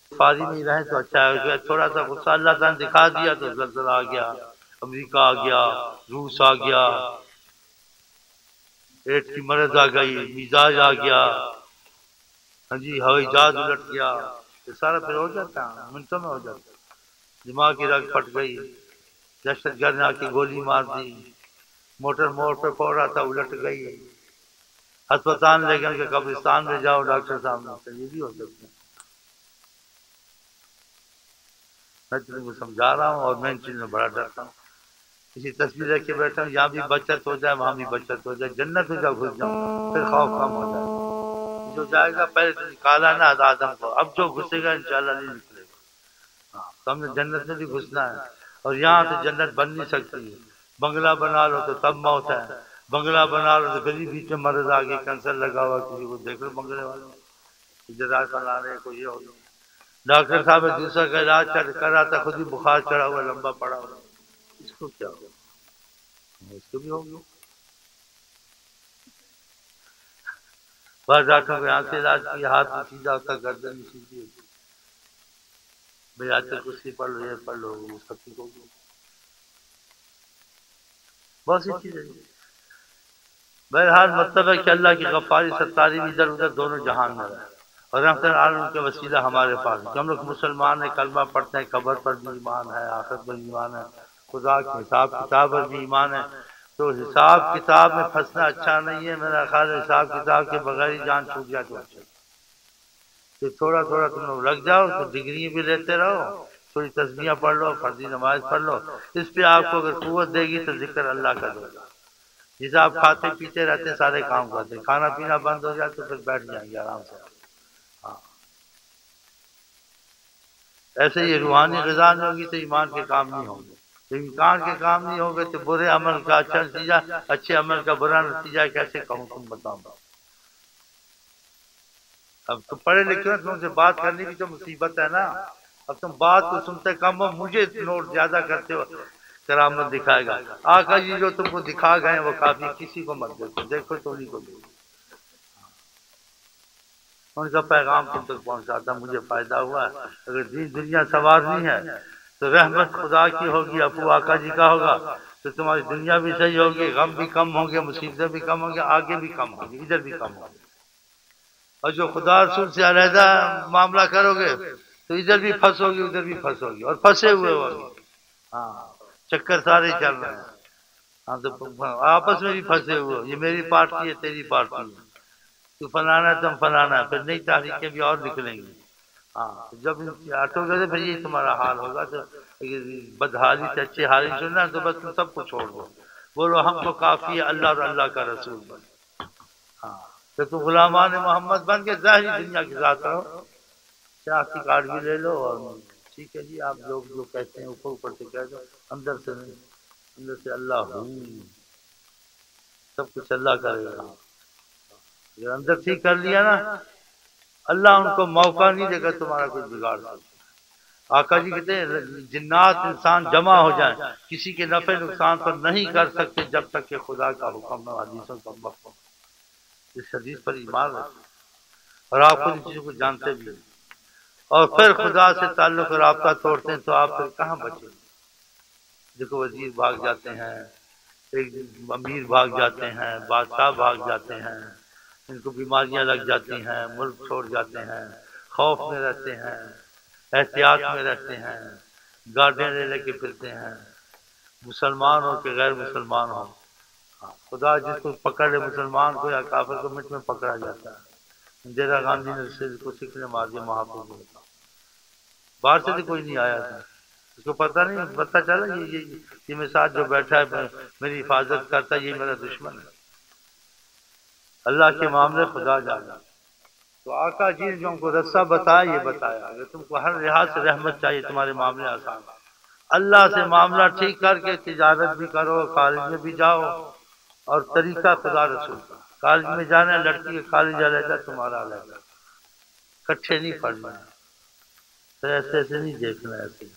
فاری نہیں رہے تو اچھا ہے. تھوڑا سا غصہ اللہ تعالیٰ نے دکھا دیا تو زلزلہ آ گیا، امریکہ آ گیا، روس آ گیا، پیٹ کی مرض آ گئی، مزاج آ گیا، ہاں جی ہوائی جہاز الٹ گیا. یہ سارا پھر ہو جاتا ہے، منٹوں میں ہو جاتا ہے. دماغ کی رگ پھٹ گئی، دہشت گرد نے آ کے گولی مار دی، موٹر موڑ پہ پڑ رہا تھا الٹ گئی، ہسپتال لے گئے کہ قبرستان میں جاؤ ڈاکٹر صاحب نے. یہ بھی ہو سکتا ہے. میں تم کو سمجھا رہا ہوں اور میں ان چیزوں میں بڑا ڈرتا ہوں. کسی تصویر رکھ کے بیٹھا ہوں، یہاں بھی بچت ہو جائے وہاں بھی بچت ہو جائے، جنت میں جب گھس جاؤں پھر خوف کم ہو جائے. جو جائے گا پہلے تو نکالا نا آدم کو، اب جو گھسے گا انشاءاللہ نہیں نکلے گا. ہاں تو ہم نے جنت میں بھی گھسنا ہے، اور یہاں تو جنت بن نہیں سکتی. بنگلہ بنا لو تو تب موت ہے، بنگلہ بنا لو تو پھر بھی بیچ میں مرض آ گئی، کینسر لگا ہوا کسی کو دیکھ لو بنگلے والوں جدار بنا رہے کوئی یہ ہو. ڈاکٹر صاحب دوسرا کا علاج کر رہا تھا، خود ہی بخار چڑھا ہوا لمبا پڑا ہوا. اس کو کیا ہو؟ اس کو بھی ہوگا. بس ڈاکٹر کو یہاں سے علاج کیا، ہاتھ میں سیدھا ہوتا، گردن میں سیدھی ہوتی. بھائی آج کل کچھ پڑھ لو، یہ پڑھ لو، وہ سب ٹھیک ہوگی. بہت سی چیزیں. بہرحال مطلب ہے کہ اللہ کی غفاری ستاری بھی ادھر ادھر دونوں جہان میں رہے، اور رحمت العالمین کے وسیلہ ہمارے پاس کہ ہم لوگ مسلمان ہیں، کلمہ پڑھتے ہیں، قبر پر بھی ایمان ہے، آخرت پر بھی ایمان ہے، خدا کے حساب کتاب پر بھی ایمان ہے. تو حساب کتاب میں پھنسنا اچھا نہیں ہے. میرا خیال ہے حساب کتاب کے بغیر ہی جان چھوٹ جائے تو اچھا. تو تھوڑا تھوڑا تم لوگ لگ جاؤ تو ڈگری بھی لیتے رہو، تھوڑی تسبیحاں پڑھ لو، فرضی نماز پڑھ لو. اس پہ آپ کو اگر قوت دے گی تو ذکر اللہ کا دے گا. جسے آپ کھاتے پیتے رہتے ہیں، سارے کام کرتے ہیں، کھانا پینا بند ہو جائے تو پھر بیٹھ جائیں گے آرام سے. ہاں ایسے یہ روحانی غذا نہیں ہوگی تو ایمان کے کام نہیں ہوں گے. جب ایمان کے کام نہیں ہوں گے تو برے عمل کا اچھا نتیجہ، اچھے عمل کا برا نتیجہ کیسے کہوں تم بتاؤ. اب تم پڑھے لکھے ہو، تم سے بات کرنے کی تو مصیبت ہے نا. اب تم بات کو سنتے کم ہو، مجھے نوٹ زیادہ کرتے ہو. کرامت دکھائے گا آقا جی، جو تم کو دکھا گئے وہ کافی، کسی کو مت دیکھو، دیکھو تو نہیں کو دیکھو. ان کا پیغام تم تک پہنچاتا مجھے فائدہ ہوا ہے. اگر دنیا سنوارنی ہے تو رحمت خدا کی ہوگی، ابو آقا جی کا ہوگا تو تمہاری دنیا بھی صحیح ہوگی، غم بھی کم ہوں گے، مصیبتیں بھی کم ہوں گے، آگے بھی کم ہوں گے، ادھر بھی کم ہوں گے. اور جو خدا رسول سے علیحدہ معاملہ کرو گے تو ادھر بھی پھنسو گی، ادھر بھی پھنسو گی، اور پھنسے ہوئے ہوگے. ہاں چکر سارے چل رہے ہیں. ہاں تو آپس میں بھی پھنسے ہوئے ہو، یہ میری پارٹی ہے، تیری پارٹی ہے، تو فلانا ہے، تم فلانا ہے، پھر نئی تاریخیں بھی اور نکلیں گی. ہاں جب ہٹو گے تو پھر یہ تمہارا حال ہوگا. تو بدحالی سے اچھے حالی چننا تو بس تم سب کو چھوڑ دو، بولو ہم کو کافی ہے اللہ اور اللہ کا رسول بن. ہاں تو غلامان محمد بن کے ظاہری دنیا کے ساتھ رہو. شناختی کارڈ بھی لے لو، اور ٹھیک ہے جی آپ لوگ جو کہتے ہیں اوپر اوپر سے کہہ دو، اندر سے نہیں. اندر سے اللہ ہوں، سب کچھ اللہ کرے گا. اگر اندر ٹھیک کر لیا نا، اللہ ان کو موقع نہیں دے گا تمہارا کچھ بگاڑ سکے. آقا جی کہتے ہیں جنات انسان جمع ہو جائیں، کسی کے نفع نقصان پر نہیں کر سکتے جب تک کہ خدا کا حکم نہ. حدیثوں کا مفہوم اس حدیث پر ایمان رکھیں، اور آپ خود ان چیزوں کو جانتے بھی ہیں. اور پھر خدا سے تعلق رابطہ توڑتے ہیں تو آپ پھر کہاں بچیں گے. دیکھو وزیر بھاگ جاتے ہیں، ایک امیر بھاگ جاتے ہیں، بادشاہ بھاگ جاتے ہیں، ان کو بیماریاں لگ جاتی ہیں، ملک چھوڑ جاتے ہیں، خوف میں رہتے ہیں، احتیاط میں رہتے ہیں، گاڑیاں لے لے کے پھرتے ہیں، مسلمان ہو کہ غیر مسلمان ہو. خدا جس کو پکڑ لے مسلمان کو یا کافر کو مٹ میں پکڑا جاتا ہے. اندرا گاندھی نے کو سکھ نے مار دیا مہاپور میں. باہر سے تو کوئی نہیں آیا تھا، اس کو پتہ نہیں، پتہ چلا یہ میرے ساتھ جو بیٹھا ہے میری حفاظت کرتا ہے یہ میرا دشمن ہے. اللہ کے معاملے خدا جانا. تو آقا جی نے جو ہم کو رستہ بتایا یہ بتایا. اگر تم کو ہر لحاظ سے رحمت چاہیے، تمہارے معاملے آسان، اللہ سے معاملہ ٹھیک کر کے تجارت بھی کرو، کالج میں بھی جاؤ، اور طریقہ خدا رسول کا. کالج میں جانا ہے، لڑکی کے کالج علیحدہ تمہارا علیحدہ، کٹھے نہیں پڑھنا ہے. تو ایسے ایسے نہیں دیکھنا، ایسے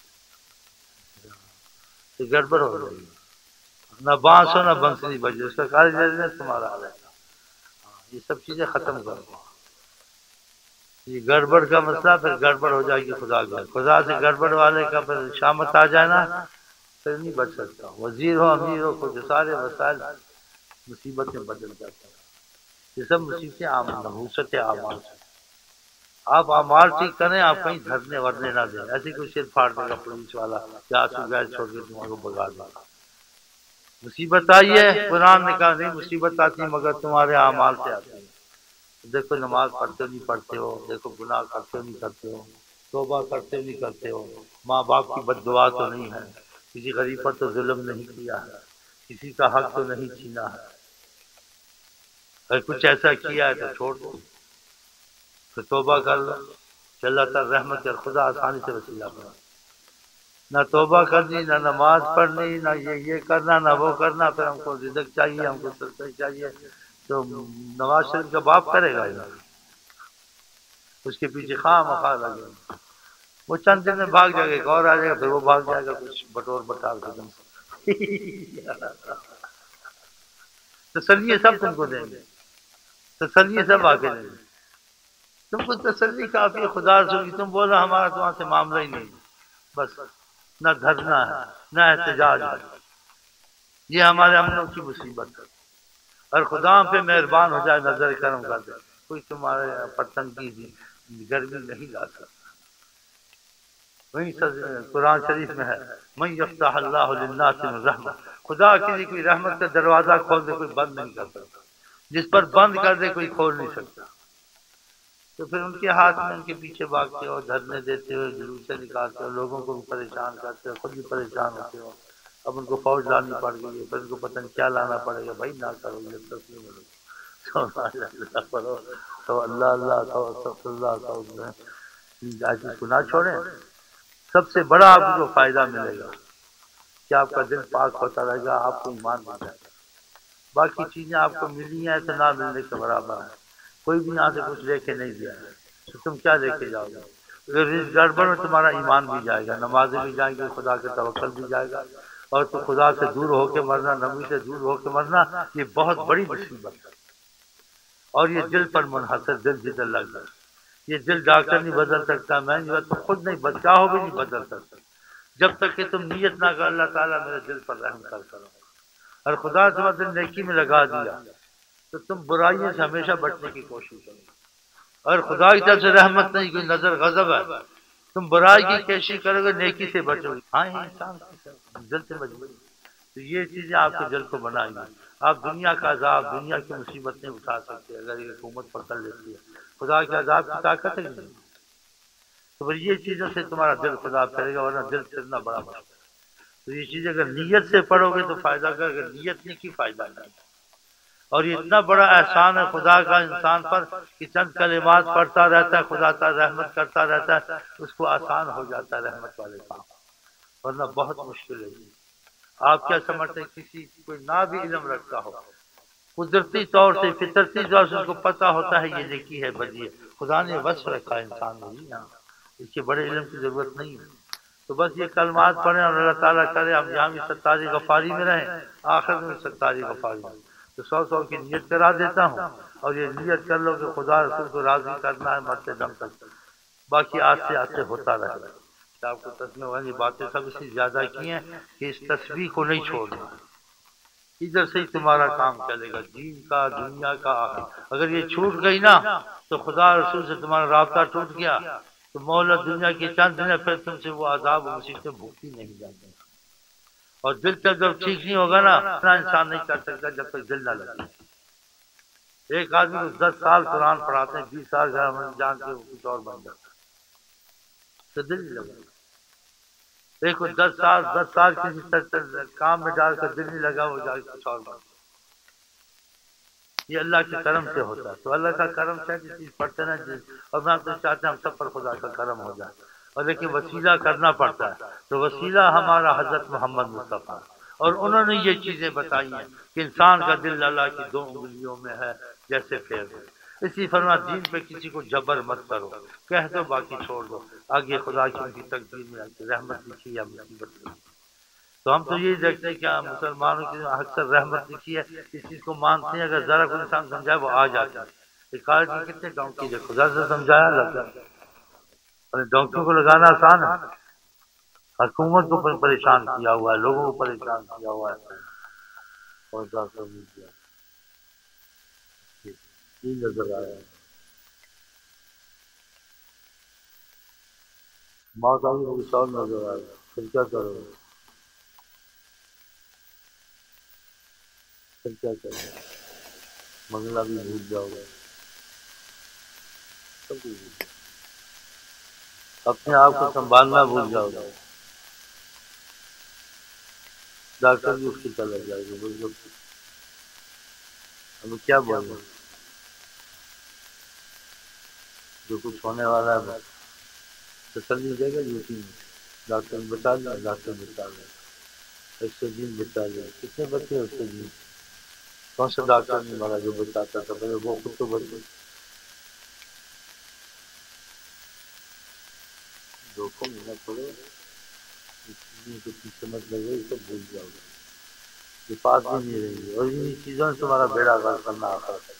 یہ گڑبڑ ہو جائے گی. نہ بانس ہو نہ بنسری بجے، اس کا کالج علیحدہ تمہارا علیحدہ. یہ سب چیزیں ختم کر دو. یہ گڑبڑ کا مسئلہ پھر گڑبڑ ہو جائے گی خدا کا، خدا سے گڑبڑ والے کا پھر شامت آ جائے نا، پھر نہیں بچ سکتا، وزیر ہو امیر ہو خود سارے وسائل مصیبت میں بدل جاتا ہے۔ یہ سب مصیبتیں نحوست اعمال سے۔ آپ اعمال ٹھیک کریں، آپ کہیں دھرنے ورنے نہ دیں، ایسی کوئی سر پھاڑ دے گا پولیس والا یا آنسو گیس چھوڑ کے تمہارے کو بگا دے گا۔ مصیبت آئی ہے، قرآن نے کہا نہیں مصیبت آتی مگر تمہارے اعمال سے آتی ہے۔ دیکھو نماز پڑھتے نہیں پڑھتے ہو، دیکھو گناہ کرتے نہیں کرتے ہو، توبہ کرتے نہیں کرتے ہو، ماں باپ کی بد دعا تو نہیں ہے، کسی غریب پر تو ظلم نہیں کیا ہے، کسی کا حق تو نہیں چھینا ہے، اگر کچھ ایسا کیا ہے تو چھوڑ دو، تو توبہ کر لو کہ اللہ تعالی رحمت اور خدا آسانی سے وسیلہ بنا۔ نہ توبہ کرنی، نہ نماز پڑھنی، نہ یہ کرنا، نہ وہ کرنا، پھر ہم کو رزق چاہیے، ہم کو سلطنت چاہیے، تو نواز شریف کا باپ کرے گا یہ، اس کے پیچھے خواہ مخواہ لگے، وہ چند دن میں بھاگ جائے گا، ایک اور آ جائے گا، پھر وہ بھاگ جائے گا کچھ بٹور بٹال ختم۔ تسلی سب تم کو دیں گے، تسلی سب آ کے دیں گے، تم کو تسلی کافی ہے، خدا رسول کی، تم بولو ہمارا تمہاں سے معاملہ ہی نہیں، بس نہ دھرنا ہے نہ احتجاج ہے، یہ ہمارے امنوں کی مصیبت ہے، اور خدا ہم پہ مہربان ہو جائے، نظر کرم کر دے، کوئی تمہارے پتن کی گرمی نہیں لا سکتا۔ وہیں قرآن شریف میں ہے من یفتح اللہ للناس من رحمہ، خدا کسی کوئی رحمت کا دروازہ کھول دے کوئی بند نہیں کر سکتا، جس پر بند کر دے کوئی کھول نہیں سکتا، تو پھر ان کے ہاتھ میں ان کے پیچھے بھاگتے ہو، دھرنے دیتے ہو، جلوسیں نکالتے ہو، لوگوں کو بھی پریشان کرتے ہو، خود بھی پریشان ہوتے ہو، اب ان کو فوج لانی پڑ گئی ہے، پھر ان کو پتہ نہیں کیا لانا پڑے گا، بھائی نہ کرو یہ تسلیم ہو اللہ پڑھو تو اللہ اللہ تو استغفر اللہ تو ایسی گناہ چھوڑیں، سب سے بڑا آپ کو فائدہ ملے گا کہ آپ کا دل پاک ہوتا رہے گا، آپ کو ایمان مل جائے گا، باقی چیزیں آپ کو ملی ہیں تو نہ ملنے کے برابر ہے، کوئی بھی یہاں سے کچھ لے کے نہیں گیا ہے تو تم کیا لے کے جاؤ گے؟ اگر اس گڑبڑ میں تمہارا ایمان بھی جائے گا، نمازیں بھی جائیں گے، خدا کے توکل بھی جائے گا، اور تو خدا سے دور ہو کے مرنا، نبی سے دور ہو کے مرنا، یہ بہت بڑی مصیبت ہے، اور یہ دل پر منحصر، دل جدھر لگ جائے، یہ دل ڈاکٹر نہیں بدل سکتا، میں نہیں بدل، خود نہیں چاہو بھی نہیں بدل سکتا، جب تک کہ تم نیت نہ کر اللہ تعالیٰ میرے دل پر رحم کر کرو، اور خدا تمہارے دل نیکی میں لگا دیا تو تم برائیوں سے ہمیشہ بچنے کی کوشش کرو، اور خدا کی طرف سے رحمت نہیں، کوئی نظر غضب ہے، تم برائی کی کوشش کرو گے نیکی سے بچو گے، ہاں انسان دل سے مجبوری، تو یہ چیزیں آپ کے دل کو بنائیں گی، آپ دنیا کا عذاب، دنیا کی مصیبتیں اٹھا سکتے ہیں اگر یہ حکومت پکڑ لیتی ہے، خدا کے عذاب کی طاقت ہے کہ نہیں، تو پھر یہ چیزوں سے تمہارا دل خدا پھیرے گا، ورنہ دل پھرنا بڑا مسئلہ ہے، تو یہ چیزیں اگر نیت سے پڑھو گے تو فائدہ کر، اگر نیت نہیں کی فائدہ نہیں، اور یہ اتنا بڑا احسان ہے خدا کا انسان پر کہ چند کلمات پڑھتا رہتا ہے، خدا تعالی رحمت کرتا رہتا ہے، اس کو آسان ہو جاتا ہے رحمت والے کام، ورنہ بہت مشکل ہے۔ آپ کیا سمجھتے ہیں کسی کوئی نہ بھی علم رکھتا ہو، قدرتی طور سے فطرتی طور سے اس کو پتا ہوتا ہے یہ نیکی ہے بدی ہے، خدا نے وصف رکھا ہے انسان میں، جی ہاں، اس کے بڑے علم کی ضرورت نہیں ہے، تو بس یہ کلمات پڑھیں اور اللہ تعالیٰ کرے ہم یہاں بھی ستاری غفاری میں رہیں، آخر میں ستاری غفاری میں، تو 100 کی نیت کرا دیتا ہوں، اور یہ نیت کر لو کہ خدا رسول کو راضی کرنا ہے مرتے دم تک، باقی آستے آستے ہوتا رہے گا، آپ کو تسمے والی باتیں سب اس لیے زیادہ کی ہیں کہ اس تسبیح کو نہیں چھوڑنا، ادھر سے ہی تمہارا کام چلے گا، دین کا، دنیا کا، آخر، اگر یہ چھوٹ گئی نا تو خدا رسول سے تمہارا رابطہ ٹوٹ گیا تو مہلت دنیا کی چند دن پھر تم سے وہ عذاب و مصیبتیں بھگتی نہیں جاتی، اور دل تک جب ٹھیک نہیں ہوگا نا اتنا انسان نہیں کر سکتا جب تک دل نہ لگے، ایک آدمی کو 10 سال قرآن پڑھاتے ہیں، 20 سال گھر میں جان کے کچھ اور بن جاتا تو دل نہیں لگا، ایک کو 10 سال کسی کام میں ڈال کر دل نہیں لگا، وہ جا کے کچھ اور بن، یہ اللہ کے کرم سے ہوتا ہے، تو اللہ کا کرم سے جس چیز پڑھتے نا اور میں تو چاہتے ہیں ہم سب پر خدا کا کرم ہو جائے، اور لیکن وسیلہ کرنا پڑتا ہے، تو وسیلہ ہمارا حضرت محمد مصطفیٰ، اور انہوں نے یہ چیزیں بتائی ہیں کہ انسان کا دل اللہ کی 2 انگلیوں میں ہے جیسے پیر ہے، اسی فرما دین پہ کسی کو جبر مت کرو، کہہ دو باقی چھوڑ دو، آگے خدا کی ان کی تقدیر میں رحمت لکھی یا مصیبت لکھی، تو ہم تو یہی دیکھتے ہیں کہ مسلمانوں کی اکثر رحمت لکھی ہے، اس چیز کو مانتے ہیں، اگر ذرا کوئی انسان سمجھائے وہ آ جاتا ہے، یہ کار کی کتنے کام کیجیے، خدا سے سمجھایا لگتا ہے، اور ڈاکٹروں کو لگانا آسان ہے، حکومت کو پریشان کیا ہوا ہے، لوگوں کو پریشان کیا ہوا ہے، اور ڈاکٹر بھی کیا یہ نظر آیا موت آئی وہ سال نظر آ گیا، پھر کیا کرو گے؟ پھر کیا کرو گے؟ منگلہ بھی بھول جاؤ گے، سب کچھ بھول جاؤ، اپنے آپ کو سنبھالنا بھول جاؤ گے، ڈاکٹر بھی اس کی طرح جائے گا، بولو ابھی کیا بولیں، جو کچھ ہونے والا ہے بس تسلی دے گا یقین، ڈاکٹر بتا لیں، ڈاکٹر بتا لیں، 100 بتا لیں، کتنے بچے 100؟ کون سا ڈاکٹر نہیں مرا جو بتاتا تھا، پہلے وہ خود تو بچے دھوکوں میں نہ پڑے، چیزوں کے پیچھے مت لگے، یہ سب بھول جاؤ گے، یہ پاس بھی نہیں رہیں گے، اور انہیں چیزوں سے تمہارا بیڑا غرق کرنا آخر ہے،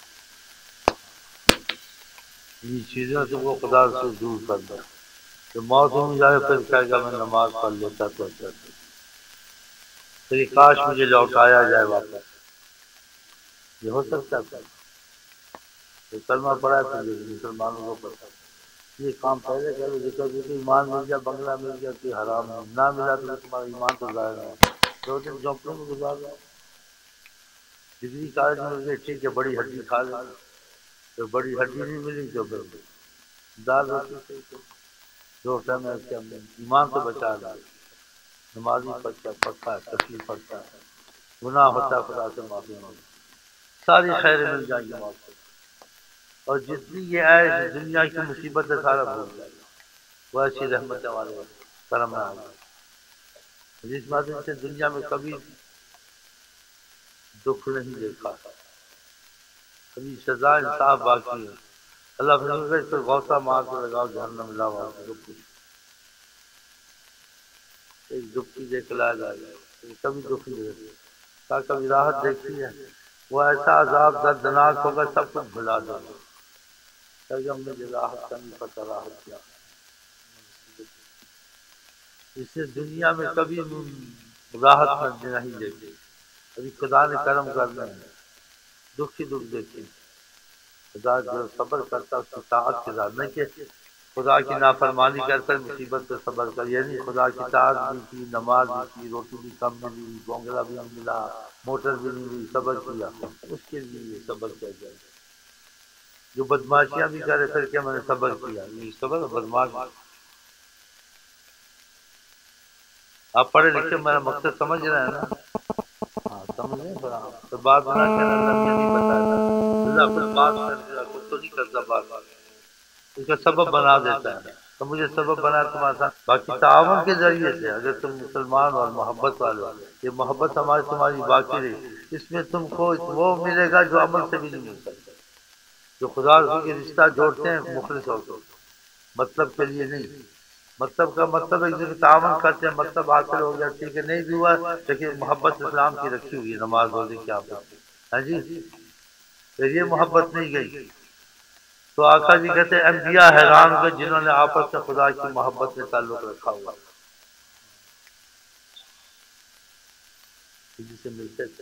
انہیں چیزوں سے وہ خدا سے دور کر دو، تو موت ہو جائے پھر کہے گا میں نماز پڑھ لیتا تو اچھا تھا، پھر کاش مجھے لوٹایا جائے واپس، یہ ہو سکتا ہے؟ تو کلمہ پڑھا تو یہ مسلمانوں کو پڑھتا، یہ کام پہلے کرو، ذکر بھی ایمان مل گیا، بنگلہ مل گیا، کوئی حرام نہیں، نہ ملا تو تمہارا ایمان تو ظاہر نہیں، 2 دن جھونپڑوں میں گزار لو، ڈگری کالج میں گئے ٹھیک ہے، بڑی ہڈی کھا لیں، تو بڑی ہڈی نہیں ملی تو پھر دال روٹی سے 2 ٹائم میں کیا ایمان تو بچا لیا، نمازی پڑھتا ہے، تسلیم پڑھتا ہے، گناہ ہوتا ہے خدا سے معافی مانگتا، ساری خیریں مل جائیں گی موت سے، اور جتنی یہ عیش دنیا کی مصیبت ہے سارا بھول جائے گا، وہ ایسی رحمت والے کرم میں آ گئی، جس بات سے دنیا میں کبھی دکھ نہیں دیکھا، کبھی سزا انصاف باقی ہے، اللہ فرمائے گا اس پر غوطہ مار کے لگاؤ جہنم لا وہاں سے کچھ ایک دکھ کی دیکھ لا جائے گا، کبھی دکھ نہیں دیکھا، کبھی راحت دیکھی ہے، وہ ایسا عذاب دردناک ہوگا سب کچھ بھلا دے گا، کہ مجھے راحت کا نہیں پتہ، راحت کیا، اس سے دنیا میں کبھی راحت نہیں دیکھی، کبھی خدا نے کرم کرنا ہے، دکھ ہی دکھ دیکھے، خدا جو صبر کرتا اس کی طاعت کے ساتھ، نہیں کہ خدا کی نافرمانی کر کر مصیبت پہ صبر کر، یعنی خدا کی طاعت بھی کی، نماز بھی کی، روٹی بھی کم ملی، بونگلا بھی نہیں ملا، موٹر بھی نہیں ملی، صبر کیا، اس کے لیے یہ صبر کیا جائے، جو بدماشیاں بھی کرے پھر کہ میں نے صبر کیا، یہ صبر بدماش، آپ پڑھے لکھے میرا مقصد سمجھ رہے ہیں نا، ہاں سمجھ رہے ہیں، تو بات نہ کہنا اللہ مجھے نہیں بتایا تھا، اللہ پھر بات کر دیا، خود تو نہیں کرتا بات، اس کا سبب بنا دیتا ہے، تو مجھے سبب بنا تمہارے ساتھ، باقی تعاون کے ذریعے سے اگر تم مسلمان اور محبت والے ہو، یہ محبت ہماری تمہاری باقی رہی، اس میں تم کو وہ ملے گا جو عمل سے بھی نہیں مل سکتا، جو خدا رسول کے رشتہ جوڑتے ہیں مخلص ہو کے، مطلب کے لیے نہیں، مطلب کا مطلب ایک دوسرے تعاون کرتے ہیں، مطلب حاصل ہو گیا ٹھیک ہے، نہیں بھی ہوا لیکن محبت اسلام کی رکھی ہوئی ہے، نماز روزے کی آپ ہاں جی، پھر یہ محبت نہیں گئی، تو آقا جی کہتے ہیں انبیاء حیران ہوئے جنہوں نے آپس میں خدا کی محبت میں تعلق رکھا ہوا، جسے ملتے تھے،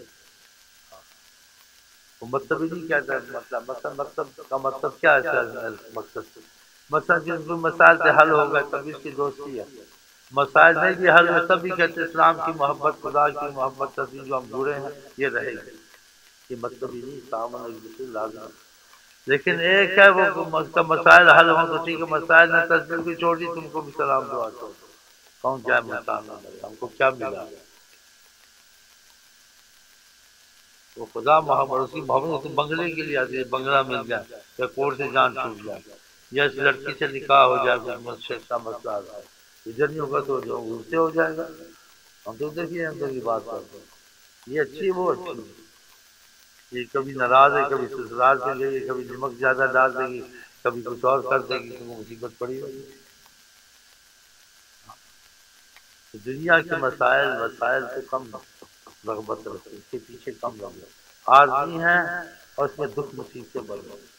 وہ مطلب ہی نہیں کہتا مطلب کا مطلب کیا ہے، مقصد مثلا جن کو مسائل سے حل ہو گئے تب اس کی دوستی ہے، مسائل نہیں بھی حل ہوئے تب بھی کہتے اسلام کی محبت، خدا کی محبت، تصدیق جو ہم جڑے ہیں یہ رہے گی، یہ مطلب ہی نہیں، تعاون ایک دوسرے لازم ہے، لیکن ایک ہے وہ مسائل حل ہوں تو ٹھیک ہے، مسائل نے تصدیق بھی چھوڑ دی، تم کو بھی سلام دعا چھوڑ دو، کون کیا مسائل ہم کو کیا ملا، وہ خدا محبت، اس کی محبت تم بنگلے کے لیے آتی ہے، بنگلہ مل جائے یا کورٹ سے جان چھوٹ جائے یا اس لڑکی سے نکاح ہو جائے، کچھ مشرق کا مسئلہ آ جائے، ادھر نہیں ہوگا تو جو اس سے ہو جائے گا، ہم تو ادھر کی اندر کی بات کرتے ہیں، یہ اچھی ہے وہ اچھی ہے، یہ کبھی ناراض ہے، کبھی سسرال سے گئی ہے، کبھی نمک زیادہ ڈال دے گی، کبھی کچھ اور کر دے گی، تم کو مصیبت پڑی ہوگی، دنیا کے مسائل سے کم رغبت رکھو، اس کے پیچھے کم رغبت، عارضی ہیں اور اس میں دکھ مصیبتیں بڑھ گئی،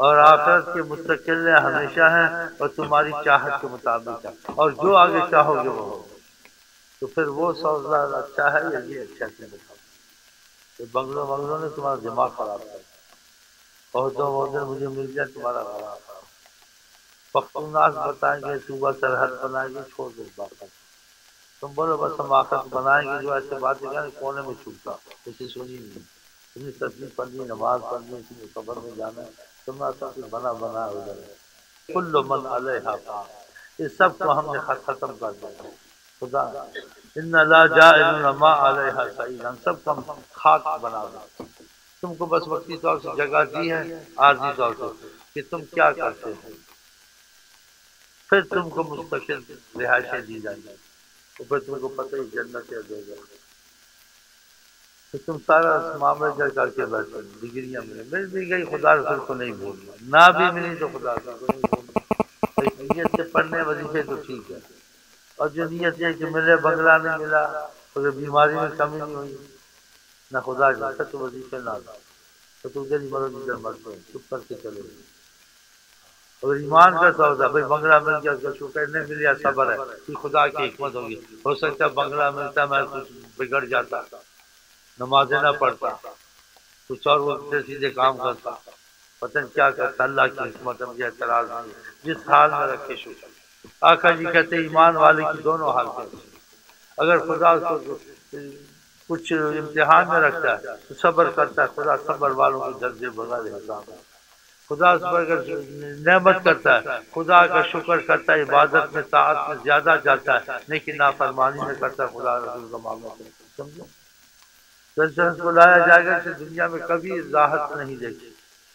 اور آخرت کے مستقل ہمیشہ ہیں اور تمہاری چاہت کے مطابق ہے، اور جو آگے چاہو گے وہ ہوگا۔ تو پھر وہ سوزدار اچھا ہے یا یہ اچھا ہے؟ بتاؤ، یہ بنگلوں نے تمہارا دماغ خراب کر دیا، عہدوں مجھے مل جائے تمہارا خراب خراب پختوناس بتائیں گے، صوبہ سرحد بنائیں گے، چھوڑ دو بات۔ تم بولو بس ہم آخرت بنائیں گے، جو ایسے باتیں کہیں کونے میں چھپتا کسی سنی نہیں، تم نے تصویر پڑھنی، نماز پڑھنی، تم نے قبر میں جانا ہے، تم نے سب کچھ بنا ادھر ہے۔ کل من علیہا فان، اس سب کو ہم نے ختم کر دیا۔ خدا ان لا جاعل ما علیہا سعید، ہم سب کو ہم خاک بنا دیں۔ تم کو بس وقتی طور سے جگہ دی ہے، عارضی طور سے، کہ تم کیا کرتے ہو، پھر تم کو مستقل رہائشیں دی جائیں گی، تو پھر تم کو پتہ ہی جنت یا دوزخ، تو تم سارا معاملہ جل کر کے بیٹھے، ڈگریاں مل بھی گئی، خدا رسول کو نہیں بھولنا، نہ بھی ملی تو خدا رسول کو نہیں بھولنا۔ ایک نیت سے پڑھنے وظیفے تو ٹھیک ہے، اور جو نیت ہے کہ ملے بنگلہ نہیں ملا، اور بیماری میں کمی نہیں ہوئی، نہ خدا جیسا تو وظیفے نہ دو، تو تم ادھر ہی مرو جدھر مرتے، چپ کر کے چلے گئے۔ اور ایمان کا سودا، بھائی بنگلہ مل گیا اس کا شکر، نہیں مل گیا صبر ہے، کہ خدا کی حکمت ہوگی، ہو سکتا ہے بنگلہ ملتا میں کچھ بگڑ جاتا، نمازیں نہ پڑھتا، کچھ اور الٹے سیدھے کام کرتا، پتہ نہیں کیا کرتا، اللہ کی حکمت ہے، مجھے اعتراض نہیں ہے، جس حال میں رکھے شکر۔ آقا جی کہتے ہیں ایمان والے کی دونوں حالتیں ہیں، اگر خدا اس کو کچھ امتحان میں رکھتا ہے تو صبر کرتا ہے، خدا صبر والوں کے درجے بغیر حساب ہے۔ خدا اس پر اگر نعمت کرتا ہے، خدا کا شکر کرتا ہے، عبادت میں طاعت میں زیادہ جاتا ہے، لیکن نافرمانی میں کرتا ہے، خدا رسول کا معاملہ کرتا ہے، سمجھو؟ تو اس طرح کو لایا جائے گا کہ دنیا میں کبھی راحت نہیں دیکھی،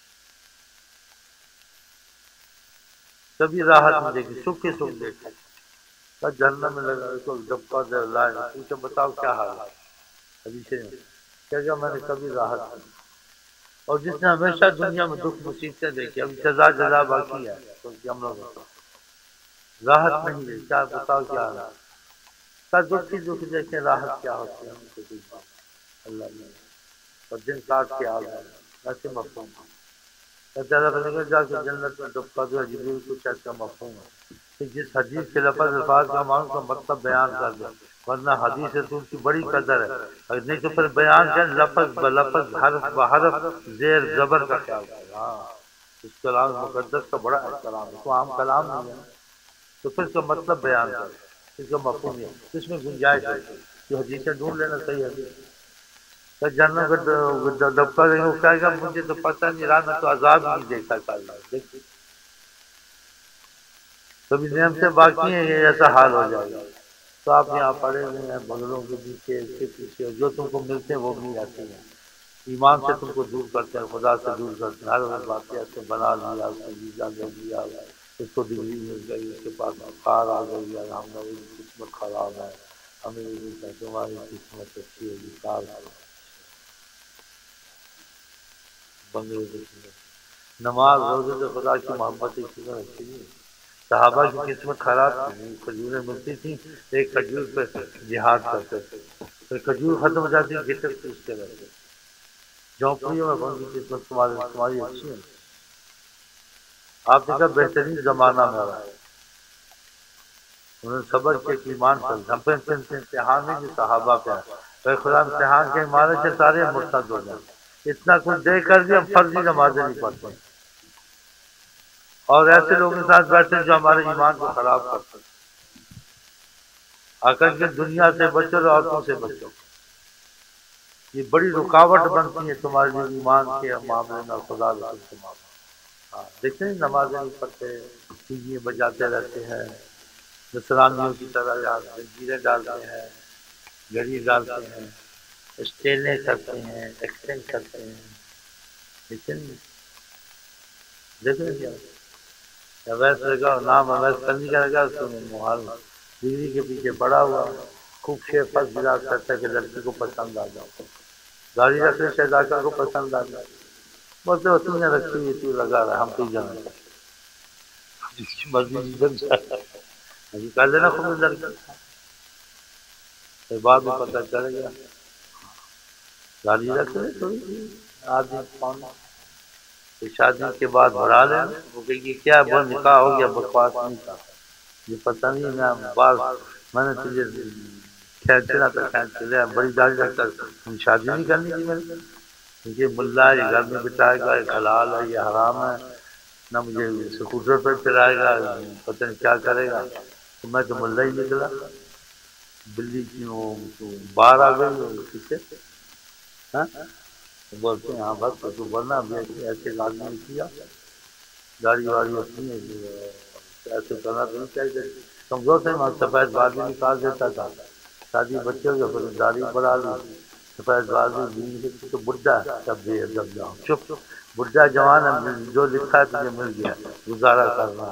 کبھی راحت نہیں دیکھی، سکھ ہی سکھ دیکھا، بس جہنم میں لگا اس کو دبکا دے لائے، پوچھے بتاؤ کیا حال ہے، حدیث میں کیا میں نے کبھی راحت نہیں، اور جس نے ہمیشہ دنیا میں دکھ مصیبتیں دیکھی، ابھی جزا باقی ہے، تو ہم لوگ راحت نہیں ہے، کیا بتاؤ کیا حال ہے، کیا دکھ ہی دکھ دیکھیں، راحت کیا ہوتی ہے ہم کو کچھ بات اللہ نے، اور دن کاٹ کے آ گئے ایسے مفہوم جا کے جنت میں دبکا دو، جبریل کچھ ایسا مفہوم ہے کہ جس حدیث کے لفظ الفاظ کا مانگ کا مطلب بیان کر دو، ورنہ حدیث رسول کی بڑی قدر ہے، اور نہیں تو پھر بیان کریں لفظ بلفظ، حرف بحرف، زیر زبر کا خیال کریں۔ ہاں، اس کلام مقدس کا بڑا احترام ہے، تو عام کلام نہیں ہے، تو پھر اس کا مطلب بیان کریں، اس کا مفہوم ہے، اس میں گنجائش ہے، جو حدیثیں ڈھونڈ لینا صحیح حدیث، تو جنم کا دبکا دیں گے، وہ کہے گا مجھے تو پتہ نہیں رہا، میں تو عذاب ہی نہیں دیکھا کرنا، دیکھیے کبھی نعمتیں باقی ہیں، یہ ایسا حال ہو جائے گا، تو آپ یہاں پڑے ہوئے ہیں بغلوں کے پیچھے، اس کے پیچھے، جو تم کو ملتے ہیں وہ بھی رہتے ہیں، ایمان سے تم کو دور کرتے ہیں، خدا سے دور کرتے ہیں، ہر بات ایسے بنا لیا، اس نے ویزا دے دیا، اس کو ڈگری مل گئی، اس کے پاس کار آ گئی، الحمد للہ قسمت خراب ہے، ہمیں یہ نہیں کہا تمہاری قسمت اچھی ہوگی، کار بنگلے کی نماز روزے سے خدا کی محبت کی قسمت اچھی نہیں، صحابہ کی قسمت خراب تھی، کھجوریں ملتی تھیں، ایک کھجور پہ جہاد کرتے تھے، پھر کھجور ختم ہو جاتی، گٹر پوچھتے رہتے، جھونپڑیوں میں کون کی قسمت تمہاری اچھی ہے؟ آپ نے کہا بہترین زمانہ میرا، انہوں نے صبر کیا کہ ایمان پر ہم پہ امتحان نہیں جو صحابہ پہ ہے، خدا امتحان کے مارے سے سارے مرتد ہو جائیں، اتنا کچھ دے کر بھی ہم فرضی نمازیں نہیں پڑھتے، اور ایسے لوگوں کے ساتھ بیٹھتے جو ہمارے ایمان کو خراب کرتے، آ کر کے دنیا سے بچو اور عورتوں سے بچو، یہ بڑی رکاوٹ بنتی ہے تمہارے لیے ایمان کے معاملے میں، خدا رسول کے معاملے میں۔ ہاں دیکھتے ہیں نمازیں نہیں پڑھتے، ٹی وی بجاتے رہتے ہیں، نصرانیوں کی طرح یہاں زنجیریں ڈالتے ہیں، گھڑی ڈالتے ہیں، اسٹیلیں کرتے ہیں، ایکسٹینڈ کرتے ہیں، لیکن دیکھیں کیا ویس لگا نام ویس کرنے کا لگا، اس میں محال ڈگری کے پیچھے پڑا ہوا، خوب شیر فرض گراز کرتا ہے کہ لڑکی کو پسند آ جاؤ، گاڑی رکھ لے شاید آقا کو پسند آ جائے، بولتے وہ تم نے رکھی ہوئی تو لگا رہا، ہم تو جانا جس کی مرضی جدھر جائے ابھی کر لینا خود لڑکی، پھر بعد میں پتہ چل گیا گاڑی رکھ لے تھوڑی سی آدھی پاؤں، کہ شادی کے بعد بڑھا لینا، وہ کہ یہ کیا وہ نکاح ہو گیا، بکواس نہیں تھا یہ پتہ نہیں میں بعض میں نے تجھے کھینچنا تھا کھینچ کے لیا بڑی داڑھی رکھتا شادی نہیں کرنی تھی میرے یہ ملا ہے، یہ گھر میں بٹھائے گا، یہ حلال ہے یہ حرام ہے، نہ مجھے اسکوٹر پہ چلائے گا، پتہ نہیں کیا کرے گا، تو میں تو ملا ہی نکلا، بلی کیوں باہر آ گئی پیچھے، ہاں بولتے ہیں ہاں بس تو بڑھنا ایسے آدمی نے کیا گاڑی واڑی اپنی ایسے کرنا تو نہیں چاہیے، کمزور تھے میں سفید بال بھی نکال دیتا تھا، شادی بچے ہو گئے پھر داڑھی بڑھا لی، سفید بال بھی تو بڈھا سب بھی جب جاؤ چپ بڈھا جوان ہے جو لکھا ہے تجھے مل گیا گزارا کرنا،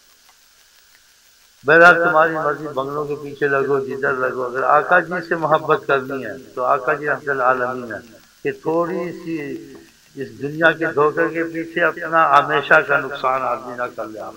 بہرحال تمہاری مرضی، بنگلوں کے پیچھے لگو جدھر لگو، اگر آقا جی سے محبت کرنی ہے تو آقا جی رحمت العالمین ہے کہ تھوڑی سی اس دنیا کے دھوکے کے پیچھے اپنا ہمیشہ کا نقصان آدمی نہ کر لے، آپ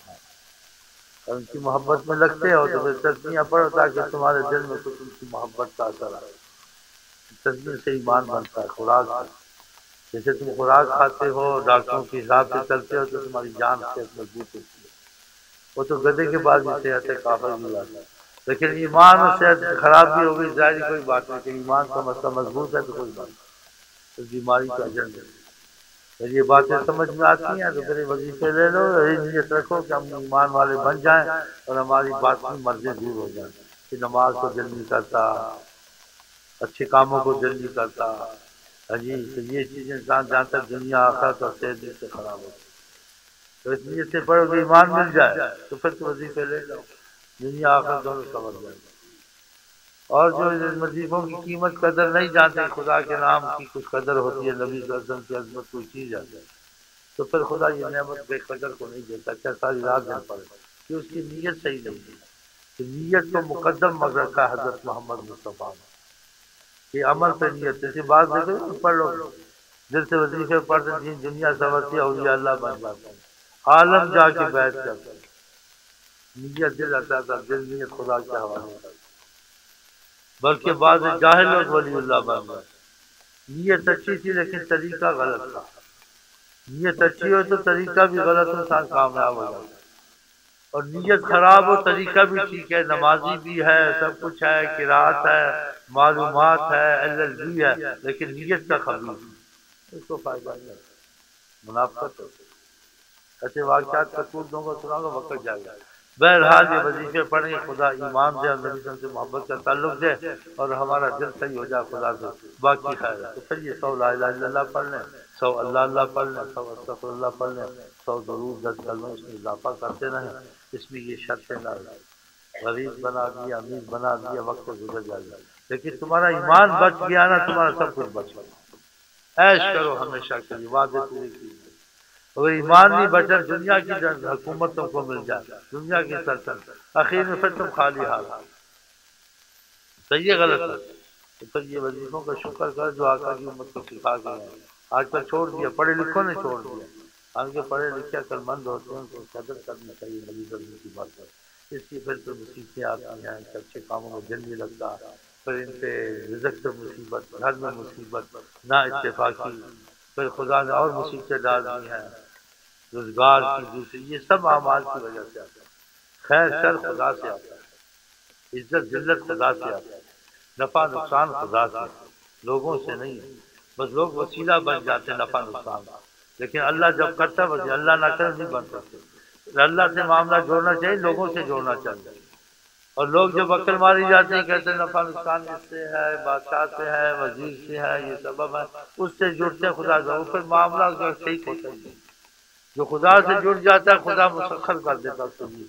اور ان کی محبت میں لگتے ہو تو پھر تسبیحاں پڑھو تاکہ تمہارے دل میں کچھ ان کی محبت کا اثر آئے، تسبیح سے ایمان بنتا ہے، خوراک سے، جیسے تم خوراک کھاتے ہو ڈاکٹروں کے حساب سے چلتے ہو تو تمہاری جان صحت مضبوط ہوتی ہے، وہ تو گدے کے بعد بھی صحت ہے کافر بھی بات ہے، لیکن ایمان اور صحت خراب بھی ہوگی ظاہری کوئی بات نہیں، لیکن ایمان کا مسئلہ مضبوط ہے تو کوئی بات نہیں، تو بیماری کا اجر نہیں، اگر یہ باتیں سمجھ میں آتی ہیں تو پھر وظیفے لے لو، یہی نیت رکھو کہ ہم ایمان والے بن جائیں اور ہماری باطنی مرضیں دور ہو جائیں، کہ نماز کو دل نہیں کرتا، اچھے کاموں کو دل نہیں کرتا، جی تو یہ چیز انسان جہاں تک دنیا آخرت اور صحت سے خراب ہوتی ہے، تو اس نیت سے پڑھو کہ ایمان مل جائے تو پھر تو وظیفے لے لو، دنیا آخرت دونوں سمجھ جائے، اور جو وظیفوں کی قیمت قدر نہیں جانتے، خدا کے نام کی کچھ قدر ہوتی ہے، نبی صلی اللہ علیہ وسلم کی عظمت کوئی چیز ہے تو پھر خدا یہ نعمت بے قدر کو نہیں دیتا، کیا ساری رات دن پڑے کہ اس کی نیت صحیح نہیں ہے، کہ نیت کو مقدم رکھا حضرت محمد مصطفیٰ نے، کہ عمل پہ نیت، جیسے بات دیکھو پڑھ لو دل سے وظیفے پڑھتے دین دنیا سمجھتی اولیاء اللہ بن جاتے ہیں، عالم جا کے بیٹھ کرتے ہیں، نیت دل آتا تھا، دل نیت خدا کے حوالے کرتا، بلکہ بعض جاہل لوگ ولی اللہ بن گئے، نیت اچھی تھی لیکن طریقہ غلط تھا، نیت اچھی ہو تو طریقہ بھی غلط ہو انسان کامیاب ہو جاتا ہے، اور نیت خراب ہو طریقہ بھی ٹھیک ہے، نمازی بھی ہے، سب کچھ ہے، قرات ہے، معلومات ہے، LLB ہے، لیکن نیت کا خبیث اس کو فائدہ نہیں، منافقت ہوتی ہے، ایسے واقعات کٹور دوں گا سنا گا وقت جائے گا، بہرحال یہ وظیفے پڑھیں گے خدا ایمان دے اور نبی صلی اللہ علیہ وسلم سے محبت کا تعلق دے اور ہمارا دل صحیح ہو جائے خدا سے، باقی خیر ہے، تو پھر یہ 100 لا الہ الا اللہ پڑھ لیں، 100 اللہ اللہ پڑھ لیں، 100 استغفر اللہ پڑھ لیں، 100 درود 10 کلمے اس میں اضافہ کرتے رہیں، اس میں یہ شرطیں نہ رہیں، غریب بنا دیا امیر بنا دیا وقت گزر جائے گا، لیکن تمہارا ایمان بچ گیا نا تمہارا سب کچھ بچ گیا، عیش کرو ہمیشہ کے لیے، وعدے پورے کیجیے، اگر ایمان نہیں بچا دنیا کی حکومت تم کو مل جائے، دنیا کی سلطنت، آخر میں پھر تم خالی ہاتھ، صحیح ہے غلط ہے، تو پھر یہ وظیفوں کا شکر کر جو آقا کی امت کو سکھا گئے ہیں، آج کل چھوڑ دیا، پڑھے لکھوں نے چھوڑ دیا، آج کے پڑھے لکھے عقل مند ہوتے ہیں ان کو قدر کرنی چاہیے نبی صلی اللہ علیہ وسلم کی بات پر، اس کی پھر تو مصیبتیں آتی ہیں، اچھے کاموں میں دل نہیں لگتا، پھر ان پہ رزق پہ مصیبت، گھر میں مصیبت، نہ اتفاقی، پھر خدا نے اور مصیبتیں ڈال دی ہیں، روزگار کی دوسری، یہ سب اعمال کی وجہ سے آتا ہے، خیر شر خدا سے آتا ہے، عزت ذلت خدا سے آتا ہے، نفع نقصان خدا سے، لوگوں سے نہیں، بس لوگ وسیلہ بن جاتے ہیں نفع نقصان، لیکن اللہ جب کرتا ہے بس اللہ نہ کرے نہیں بن سکتے، اللہ سے معاملہ جوڑنا چاہیے، لوگوں سے جوڑنا چاہیے، اور لوگ جب عقل ماری جاتے ہیں کہتے ہیں نفع نقصان اس سے ہے، بادشاہ سے ہے، وزیر سے ہے، یہ سبب ہے، اس سے جڑتے ہیں خدا کا، وہ پھر معاملہ جو ٹھیک ہوتا ہے، جو خدا سے جڑ جاتا ہے خدا مسخر کر دیتا ہے اس کو،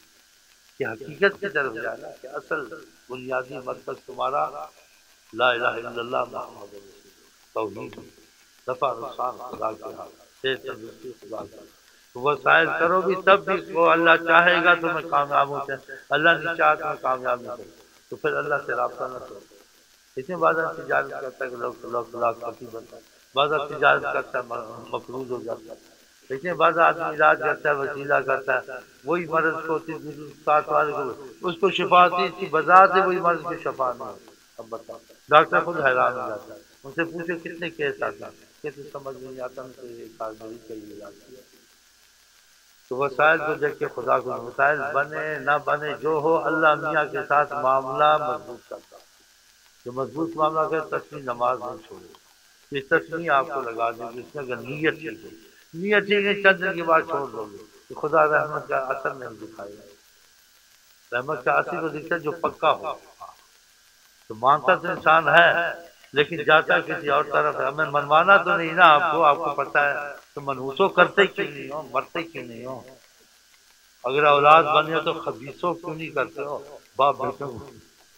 کہ حقیقت کی طرف جانا کہ اصل بنیادی مرکز تمہارا لا الہ الا اللہ محمد رسول اللہ، توحید، نفع نقصان خدا کے ہاتھ، صحت تندرستی خدا کے ہاتھ، تو وسائل کرو بھی تب بھی وہ اللہ چاہے گا تو میں کامیاب ہوں، اللہ نہیں چاہا تو میں کامیاب نہیں کروں، تو پھر اللہ سے رابطہ نہ کرو، اس میں بعض تجارت کرتا ہے کہ لوگ لاکھ پتی بنتا ہے، بعض تجارت کرتا ہے مقروض ہو جاتا ہے، لیکن بعض آدمی علاج کرتا ہے وسیلہ کرتا ہے، وہی مرض کو ساتھ والے کو اس کو شفا آتی ہے، اس کی بذات سے وہی مرض کی شفا نہیں ہوتی، اب بتاؤ ڈاکٹر خود حیران ہو جاتا ہے، ان سے پوچھے کتنے کیس آتے ہیں کے تو سمجھ نہیں آتا ہوں تو یہ کارگری کے لیے آتی ہے. تو وسائل کو دیکھ کے خدا کو وسائل بنے نہ بنے جو ہو اللہ میاں کے ساتھ معاملہ مضبوط کرتا. جو مضبوط معاملہ کرے تسبیح نماز نہیں چھوڑے. یہ تسبیح آپ کو لگا دیں گے اس میں اگر نیت ٹھیک ہے. نیت ٹھیک ہے چند دن کے بعد چھوڑ دو گے تو خدا رحمت کا اثر نہیں دکھائے گا. رحمت کا اثر کو دکھتا ہے جو پکا ہو. تو مانتا تو انسان ہے لیکن جاتا کسی اور طرف ہے. ہمیں منوانا تو نہیں نا آپ کو پتا ہے. تو منحوسوں کرتے کیوں نہیں ہو, مرتے کیوں نہیں ہو؟ اگر اولاد بنے ہو تو خبیثوں کیوں نہیں کرتے ہو باپ بیٹوں کو؟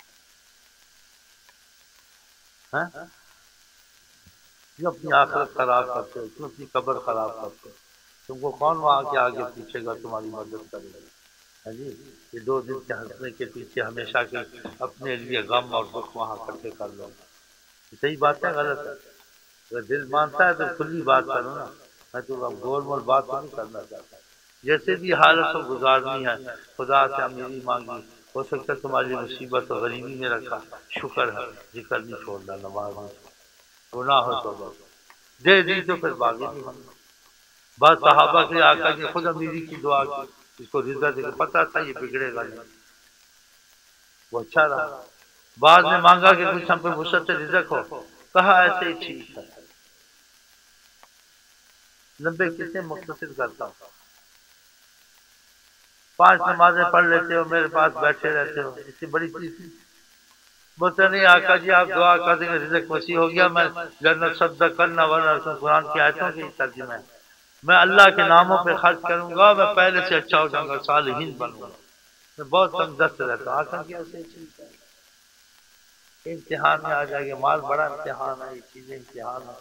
کیوں اپنی آخرت خراب کرتے ہو؟ کیوں اپنی قبر خراب کرتے ہو؟ تم کو کون وہاں کے آگے پیچھے گا تمہاری مدد کرے گا؟ ہاں جی, یہ 2 دن کے ہنسنے کے پیچھے ہمیشہ کے اپنے لیے غم اور دکھ وہاں اکٹھے کر لو. صحیح بات ہے غلط ہے؟ اگر دل مانتا ہے تو کھلی بات کرو نا. میں تو اب گول مول بات تو نہیں کرنا چاہتا. جیسے بھی حالت کو گزارنی ہے خدا سے امیری مانگی. ہو سکتا ہے تمہاری مصیبت اور غریبی میں رکھا. شکر ہے ذکر نہیں چھوڑنا, نماز نہیں چھوڑنا, گناہ ہو تو بس دے دی تو پھر باغی نہیں بننا. بس صحابہ کے آقا نے خود امیری کی دعا کی, اس کو رضا دے کے پتا تھا یہ بگڑے گا نہیں, وہ اچھا رہا. بعد میں مانگا کہ کچھ ہم پہ وسعت سے رزق ہو, کہا ایسے ہی ٹھیک ہے. لمبے کتنے مختصر کرتا ہوں. 5 نمازیں پڑھ لیتے ہو, میرے پاس بیٹھے رہتے ہو, اس سے بڑی چیز بولتے نہیں آقا جی آپ دعا کر دیں گے رزق وسیع ہو گیا, میں جنت صدق کرنا ورنہ قرآن کی آیتوں کی ترجمہ ہے, میں اللہ کے ناموں پہ خرچ کروں گا, میں پہلے سے اچھا ہو جاؤں گا, صالحین بنوں گا. میں بہت تنگ دست رہتا ہوں. آقا کی ایسے چیز ہے امتحان میں آ جائے گا. مال بڑا امتحان ہے, یہ چیزیں امتحان ہے.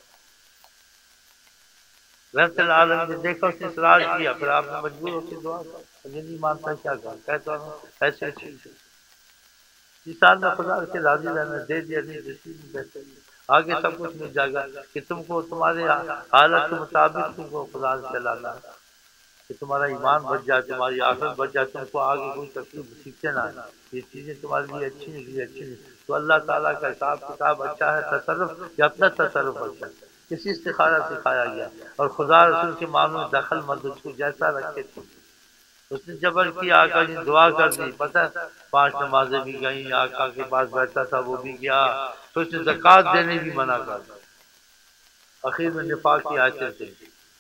رحمت العالمین نے دیکھا اس نے اصرار کیا, پھر آپ نے مجبور ہو کے دعا کر. مجھے نہیں مانتا کیا کر, کہتا ہوں ایسے چیز ہے. اس سال میں خدا سے راضی رہنا, دے دیا نہیں دیتی نہیں بہتر, آگے سب کچھ مل جائے گا. کہ تم کو تمہارے حالت کے مطابق تم کو خدا سے چلانا ہے, کہ تمہارا ایمان بچ جائے, تمہاری آخرت بچ جائے, تم کو آگے کوئی تکلیف سیکھتے نہ ہے. یہ چیزیں تمہارے لیے اچھی نکلی, اچھی نہیں تو اللہ تعالیٰ کا حساب کتاب اچھا ہے. تصرف یا اپنا تصرف اچھا ہے, کسی استخارہ سکھایا گیا. اور خدا رسول کے معاملے میں دخل مت, اس کو جیسا رکھے تھے. اس نے جبر کیا, آقا جی دعا کر دی, پتہ 5 نمازیں بھی گئیں, آقا کے پاس بیٹھا تھا وہ بھی گیا, تو اس نے زکوٰۃ دینے بھی منع کر دی. اخیر میں نفاق کی آیتیں تھیں.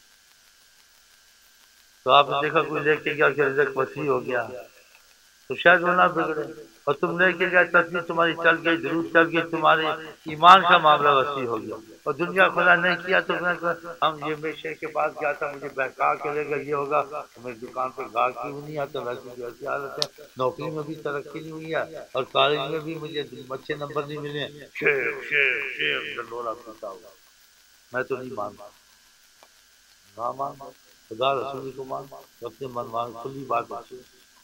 تو آپ نے دیکھا کوئی لے کے گیا کہ رزق وسیع ہو گیا, تو شاید وہ نہ بگڑے. اور تم لے کے گئے تسبیح تمہاری چل گئی, درود چل گئی, تمہارے ایمان کا معاملہ وسیع ہو گیا. اور دنیا خدا نہیں کیا تو ہم یہ میں شیخ کے پاس گیا تھا, مجھے بہکا کے لے گا, یہ ہوگا. میری دکان پہ گاہک بھی نہیں آتا, ویسی حالت ہے. نوکری میں بھی ترقی نہیں ہوئی ہے, اور کالج میں بھی مجھے اچھے نمبر نہیں ملے. شیخ شیخ شیخ ڈنڈورا پیتا ہوگا. میں تو نہیں مانتا, نہ مان خدا رسول کو مان, اپنے من مان, کھلی بات ہے.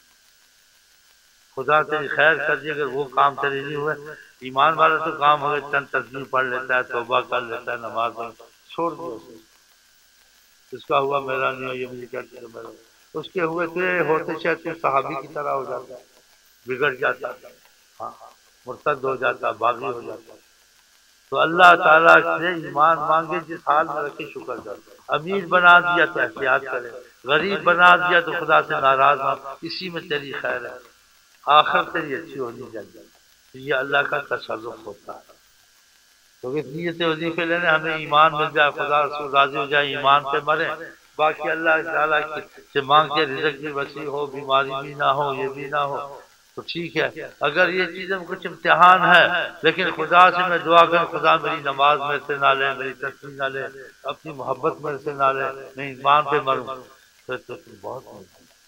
خدا تیری خیر کر دی, اگر وہ کام تیرے نہیں ہوئے. ایمان والا تو کام ہو گیا, چند تسبیح پڑھ لیتا ہے, توبہ کر لیتا ہے, نماز چھوڑ دو. اس کا ہوا میرا نہیں ہوا, یہ مجھے کہتے ہیں میرا, اس کے ہوئے تو ہوتے شاید تو صحابی کی طرح ہو جاتا, بگڑ جاتا, ہاں مرتد ہو جاتا, باغی ہو جاتا. تو اللہ تعالیٰ سے ایمان مانگے, جس حال میں رکھے شکر کر. امیر بنا دیا تو احتیاط کرے, غریب بنا دیا تو خدا سے ناراض نہ, اسی میں تیری خیر ہے, آخر تیری اچھی ہونی چاہیے. یہ اللہ کا تصرف ہوتا ہے. تو اس نیت سے وظیفے لینے, ہمیں ایمان مل جائے, خدا رسول راضی ہو جائے, ایمان پہ مرے. باقی اللہ تعالیٰ سے مانگ کے رزق بھی وسیع ہو, بیماری بھی نہ ہو, یہ بھی نہ ہو تو ٹھیک ہے. اگر یہ چیزیں کچھ امتحان ہے, لیکن خدا سے میں دعا کروں, خدا میری نماز میرے سے نہ لے, میری تسبیح نہ لے, اپنی محبت میرے سے نہ لے, میں ایمان پہ مروں, پھر تو تم بہت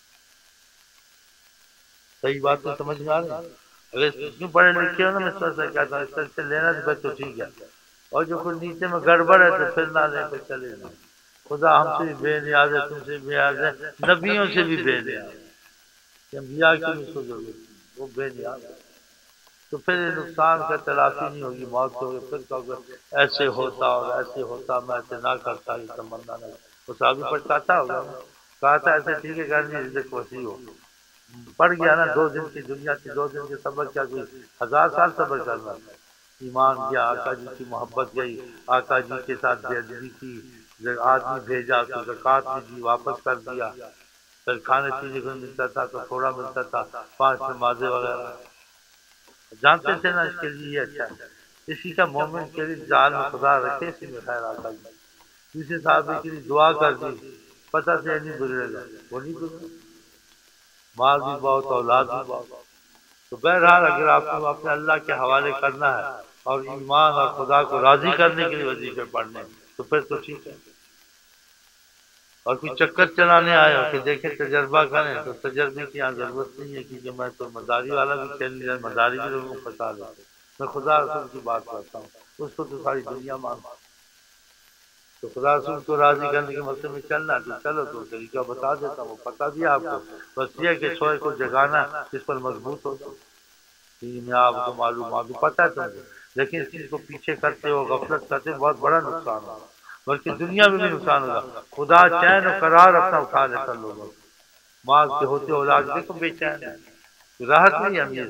صحیح بات تو سمجھ میں آ رہی. اگر کیوں پڑھے لکھے ہو نا, میں سر سے کہتا ہوں اس طرح سے لینا تو ٹھیک ہے, اور جو کوئی نیچے میں گڑبڑ ہے تو پھر نہ لے, پھر چلے جائیں. خدا ہم سے بھی بے نیاز ہے, تم سے بھی بے نیاز ہے, نبیوں سے بھی بے نیاز ہے. انبیاء کی بھی سو ضرورت, وہ بے نیاز ہے. تو پھر نقصان کا تلافی نہیں ہوگی, موت ہوگی. پھر کہو ایسے ہوتا اور ایسے ہوتا, میں ایسے نہ کرتا, یہ تمنا نہیں. وہ صحابی پچھتاتا ہوگا, کہا تھا ایسے ٹھیک ہے, گھر میں رزق وسیع ہو. پڑ گیا نا 2 دن کی دنیا کی, 2 دن کے صبر کیا, کوئی 1000 سال صبر کرنا. ایمان کیا، آقا جی کی محبت گئی، آقا جی کے ساتھ بے ادبی کی، آدمی بھیجا تو زکوٰۃ نہیں دی، واپس کر دیا، پھر کھانے پینے کو ملتا تھا تو تھوڑا ملتا تھا، 5 نمازیں وغیرہ، جانتے تھے نا اس کے لیے یہ اچھا ہے۔ اسی کا مومن کے لیے جان میں خدا رکھے، اسی میں خیر آقا جی دوسرے صحابے کے لیے دعا کر دی، پتہ سے نہیں گزرے گا، وہ نہیں گزرا، مال بھی بہت، اولاد بھی بہت۔ تو بہرحال اگر آپ کو اپنے اللہ کے حوالے کرنا ہے اور ایمان اور خدا کو راضی کرنے کے لیے وظیفے پڑھنے تو پھر تو ٹھیک ہے، اور کوئی چکر چلانے آئے ہو کہ دیکھیں تجربہ کریں تو تجربے کی یہاں ضرورت نہیں ہے، کیونکہ میں تو مداری والا بھی کہہ نہیں رہا، مداری بھی لوگوں کو پھنسا لیتے، میں خدا رسول کی بات کرتا ہوں، اس کو تو ساری دنیا مانتا ہے، تو خدا رسول کو راضی کرنے کے مسئلے میں چلنا ہے تو چلو، تو طریقہ بتا دیتا ہوں، وہ پتا دیا آپ کو، بس یہ کہ سوئے کو جگانا اس پر مضبوط ہو جاؤ، میں آپ کو معلوم پتہ ہے تم کو، لیکن اس چیز کو پیچھے کرتے ہو، غفلت کرتے ہو، بہت بڑا نقصان ہوگا، بلکہ دنیا میں بھی نقصان ہوگا، خدا چین و قرار اپنا اٹھا لیتا لوگوں کو، مال کے ہوتے اولاد دیکھو بے چین ہے، راحت نہیں امیر،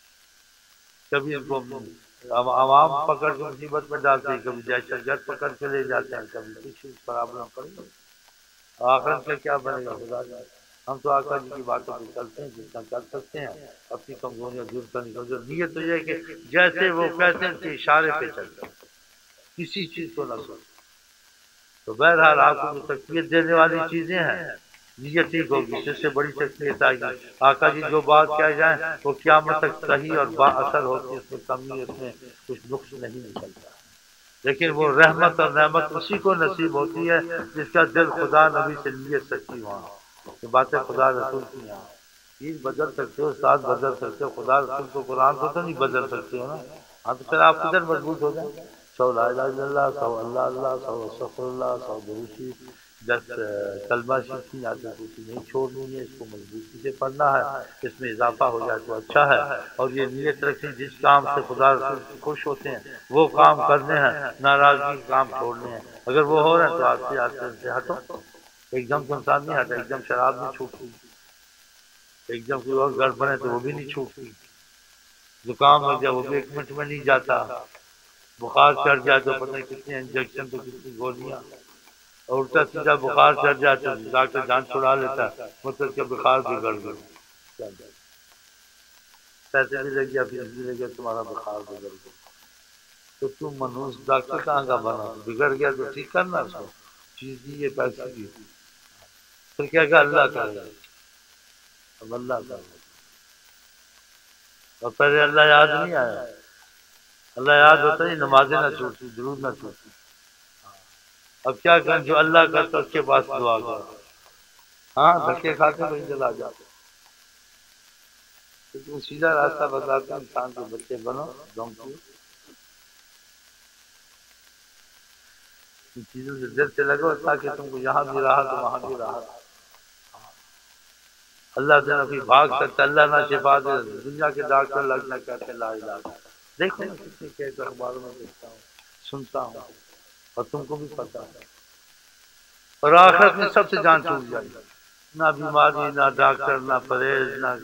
کبھی ان کو عوام پکڑ کے مصیبت میں ڈالتے ہیں، کبھی دہشت گرد پکڑ کے لے جاتے ہیں، کبھی کچھ پرابلم پڑے گی، آخرت کا کیا بنے گا خدا جانے۔ ہم تو آقا جی کی باتوں پہ چلتے ہیں، جتنا چل سکتے ہیں، اپنی کمزوریاں دور کرنے کی ضرورت، نیت تو یہ ہے کہ جیسے وہ کہتے ہیں کہ اشارے پہ چلتے ہیں، کسی چیز کو نہ سوچیں، تو بہرحال آپ کو جو تکلیف دینے والی چیزیں ہیں نیت ٹھیک ہوگی، جس سے بڑی تکلیف آئے گی، آقا جی جو بات کہہ جائیں وہ قیامت تک صحیح اور با اثر ہوتی ہے، اس میں کمی، اس میں کچھ نقص نہیں نکلتا، لیکن وہ رحمت اور نعمت اسی کو نصیب ہوتی ہے جس کا دل خدا نبی سے نیت سچی وہاں، یہ باتیں خدا رسول کی ہیں، چیز بدل سکتے ہو، ساتھ بدل سکتے ہو، خدا رسول کو قرآن کو تو نہیں بدل سکتے ہو نا، ہاں تو پھر آپ کدھر مضبوط ہو جائیں، 100 لا الہ الا اللہ، 100 اللہ اللہ، 100 استغفر اللہ، 100 درود شریف، 10 کلمہ شریف کی عادت ہوتی نہیں چھوڑنی ہے، اس کو مضبوطی سے پڑھنا ہے، اس میں اضافہ ہو جائے تو اچھا ہے، اور یہ نیت رکھیں جس کام سے خدا رسول خوش ہوتے ہیں وہ کام کرنے ہیں، ناراضگی کے کام چھوڑنے ہیں، اگر وہ ہو رہے ہیں تو آستے آستے سے ہٹو، ایک دم تو انسان نہیں ہٹا، ایک دم شراب نہیں چھوٹتی، ایک دم کوئی اور گڑبڑ ہے تو وہ بھی نہیں چھوٹتی، زکام لگ جائے وہ بھی 1 منٹ میں نہیں جاتا، بخار چڑھ جائے تو پتہ نہیں کتنے انجیکشن تو کتنی گولیاں، اور الٹا سیدھا بخار چڑھ جائے تو ڈاکٹر جان چھڑا لیتا ہے، مطلب کہ بخار بگڑ گیا، پیسے بھی لگ گیا، فیس بھی لگ گیا، تمہارا بخار بگڑ گیا، تو تم منوس ڈاکٹر کہاں کا بنا، بگڑ گیا تو ٹھیک کرنا اس کو، چیز دی ہے پیسے دی، پھر کیا کہ اللہ کرے گا، اب اللہ کرے گا، اور پہلے اللہ یاد نہیں آیا، اللہ یاد ہوتا ہے نمازیں نہ چھوٹتی، درود نہ چھوٹتی، اب کیا کریں جو اللہ کرتا اس کے پاس دعا کرو، ہاں دھکے کھاتے وہی چلا جاتے، تو سیدھا راستہ بتاتے ہیں، انسان کے بچے بنو، دھمکی ان چیزوں سے دل سے لگو تاکہ تم کو یہاں بھی راحت وہاں بھی راحت، اللہ سے نہ کوئی بھاگ سکتا، اللہ نہ شفا دے، دنیا کے ڈاکٹر لگنا کہتے لا الہ، دیکھو نا کتنے کیس اخباروں میں دیکھتا ہوں سنتا ہوں، اور تم کو بھی پتا ہے، اور آخرت میں سب سے جان چھوٹ جائے گی، نہ بیماری، نہ ڈاکٹر، نہ پرہیز، نہ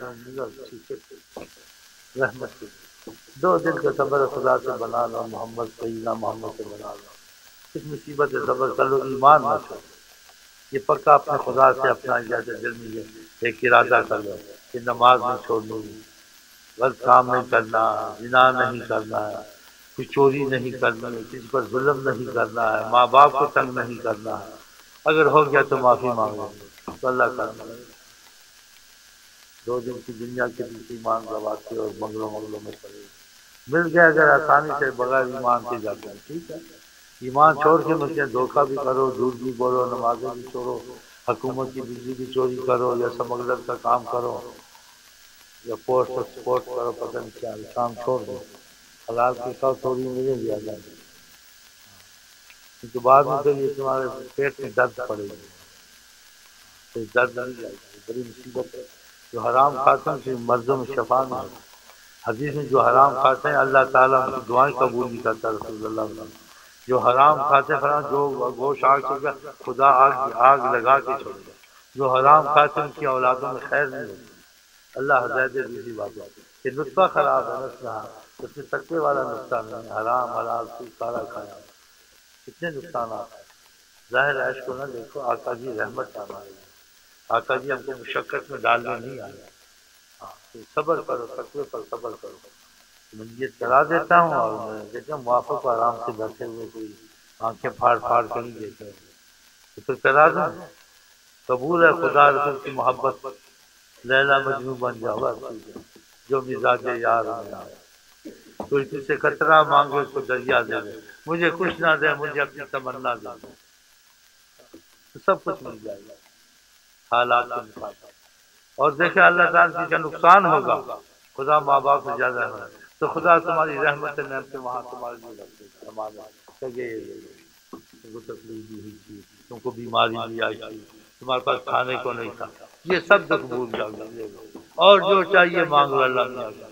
رحمت کی 2 دن کا صبر خدا سے بنا لو، محمد سیدنا محمد سے بنا لو، اس مصیبت سے صبر کر لو، ایمان نہ چھوڑو، یہ پکا اپنے خدا سے اپنا جیسے دل میں یہ ایک ارادہ کر لو کہ نماز نہیں چھوڑنی، غلط کام نہیں کرنا، زنا نہیں کرنا ہے، کوئی چوری نہیں کرنی ہے، کسی پر ظلم نہیں کرنا ہے، ماں باپ کو تنگ نہیں کرنا ہے، اگر ہو گیا تو معافی مانگ لیں تو اللہ کرنا لگے، 2 دن کی دنیا کے بیچ ایمان گواتے اور بنگلوں میں پڑے مل گیا، اگر آسانی سے بغیر ایمان کے جاتے ہیں ٹھیک ہے، ایمان چھوڑ کے مجھے دھوکہ بھی کرو، جھوٹ بھی بولو، نمازیں بھی چھوڑو، حکومت کی بجلی بھی چوری کرو، یا سمگلر کا کام کرو، یا پوسٹ ایکسپورٹ کرو، پتہ نہیں کیا کام چھوڑ دو، حلال کی کھاؤ، تھوڑی مجھے دیا جائے، کیونکہ بعد میں پھر یہ تمہارے پیٹ میں درد پڑے گی، پھر درد نہیں جائے گی، بڑی مصیبت ہے، جو حرام کھاتے ہیں پھر مردوں میں شفا نہیں ہوتی، حدیث میں جو حرام کھاتے ہیں اللہ تعالیٰ ان کی دعائیں قبول نہیں کرتا، رسول اللہ علیہ وسلم جو حرام کھاتے ہیں جو گوشت آگ سے خدا آگ لگا کے چھوڑ دے، جو حرام کھاتے ہیں ان کی اولادوں میں خیر نہیں ہوتی، اللہ ہدایت دے دوسری بات ہے کہ نطفہ خراب ہے نسلہ اس میں تقوی والا نقصہ نہیں ہے، حرام حلال سود سارا کھایا، کتنے نقصانات ہیں۔ ظاہر عیش کو نہ دیکھو، آقا جی رحمت ہمارے لیے، آقا جی ہم کو مشقت میں ڈالنے نہیں آئے، ہاں تو صبر کرو، تقوی پر صبر کرو۔ میں نیت کرا دیتا ہوں اور میں کہتا ہوں موافق آرام سے بیٹھے ہوئے، کوئی آنکھیں پھاڑ پھاڑ کر نہیں دیتے، تو پھر کرا دوں، قبول ہے خدا رسول کی محبت، لیلا مجنوں بن جاؤ بس ٹھیک ہے، جو مزاج یار میں آئے، کوئی تجھ سے قطرہ مانگے اس کو دریا دے دے، مجھے کچھ نہ دے مجھے اپنی تمنا دے دے، تو سب کچھ مل جائے گا حالات کے مطابق۔ اور دیکھیں اللہ تعالیٰ کا نقصان ہوگا، خدا ماں باپ سے زیادہ ہے تو خدا تمہاری رحمت نعمت وہاں تمہارے لیے رکھ دے گا، ہمارے تم کو تکلیف بھی ہوئی تھی، تم کو بیماری بھی آئی تھی، تمہارے پاس کھانے کو نہیں تھا، یہ سب دکھ بھول جاؤ گے، اور جو چاہیے مانگو اللہ میاں کا،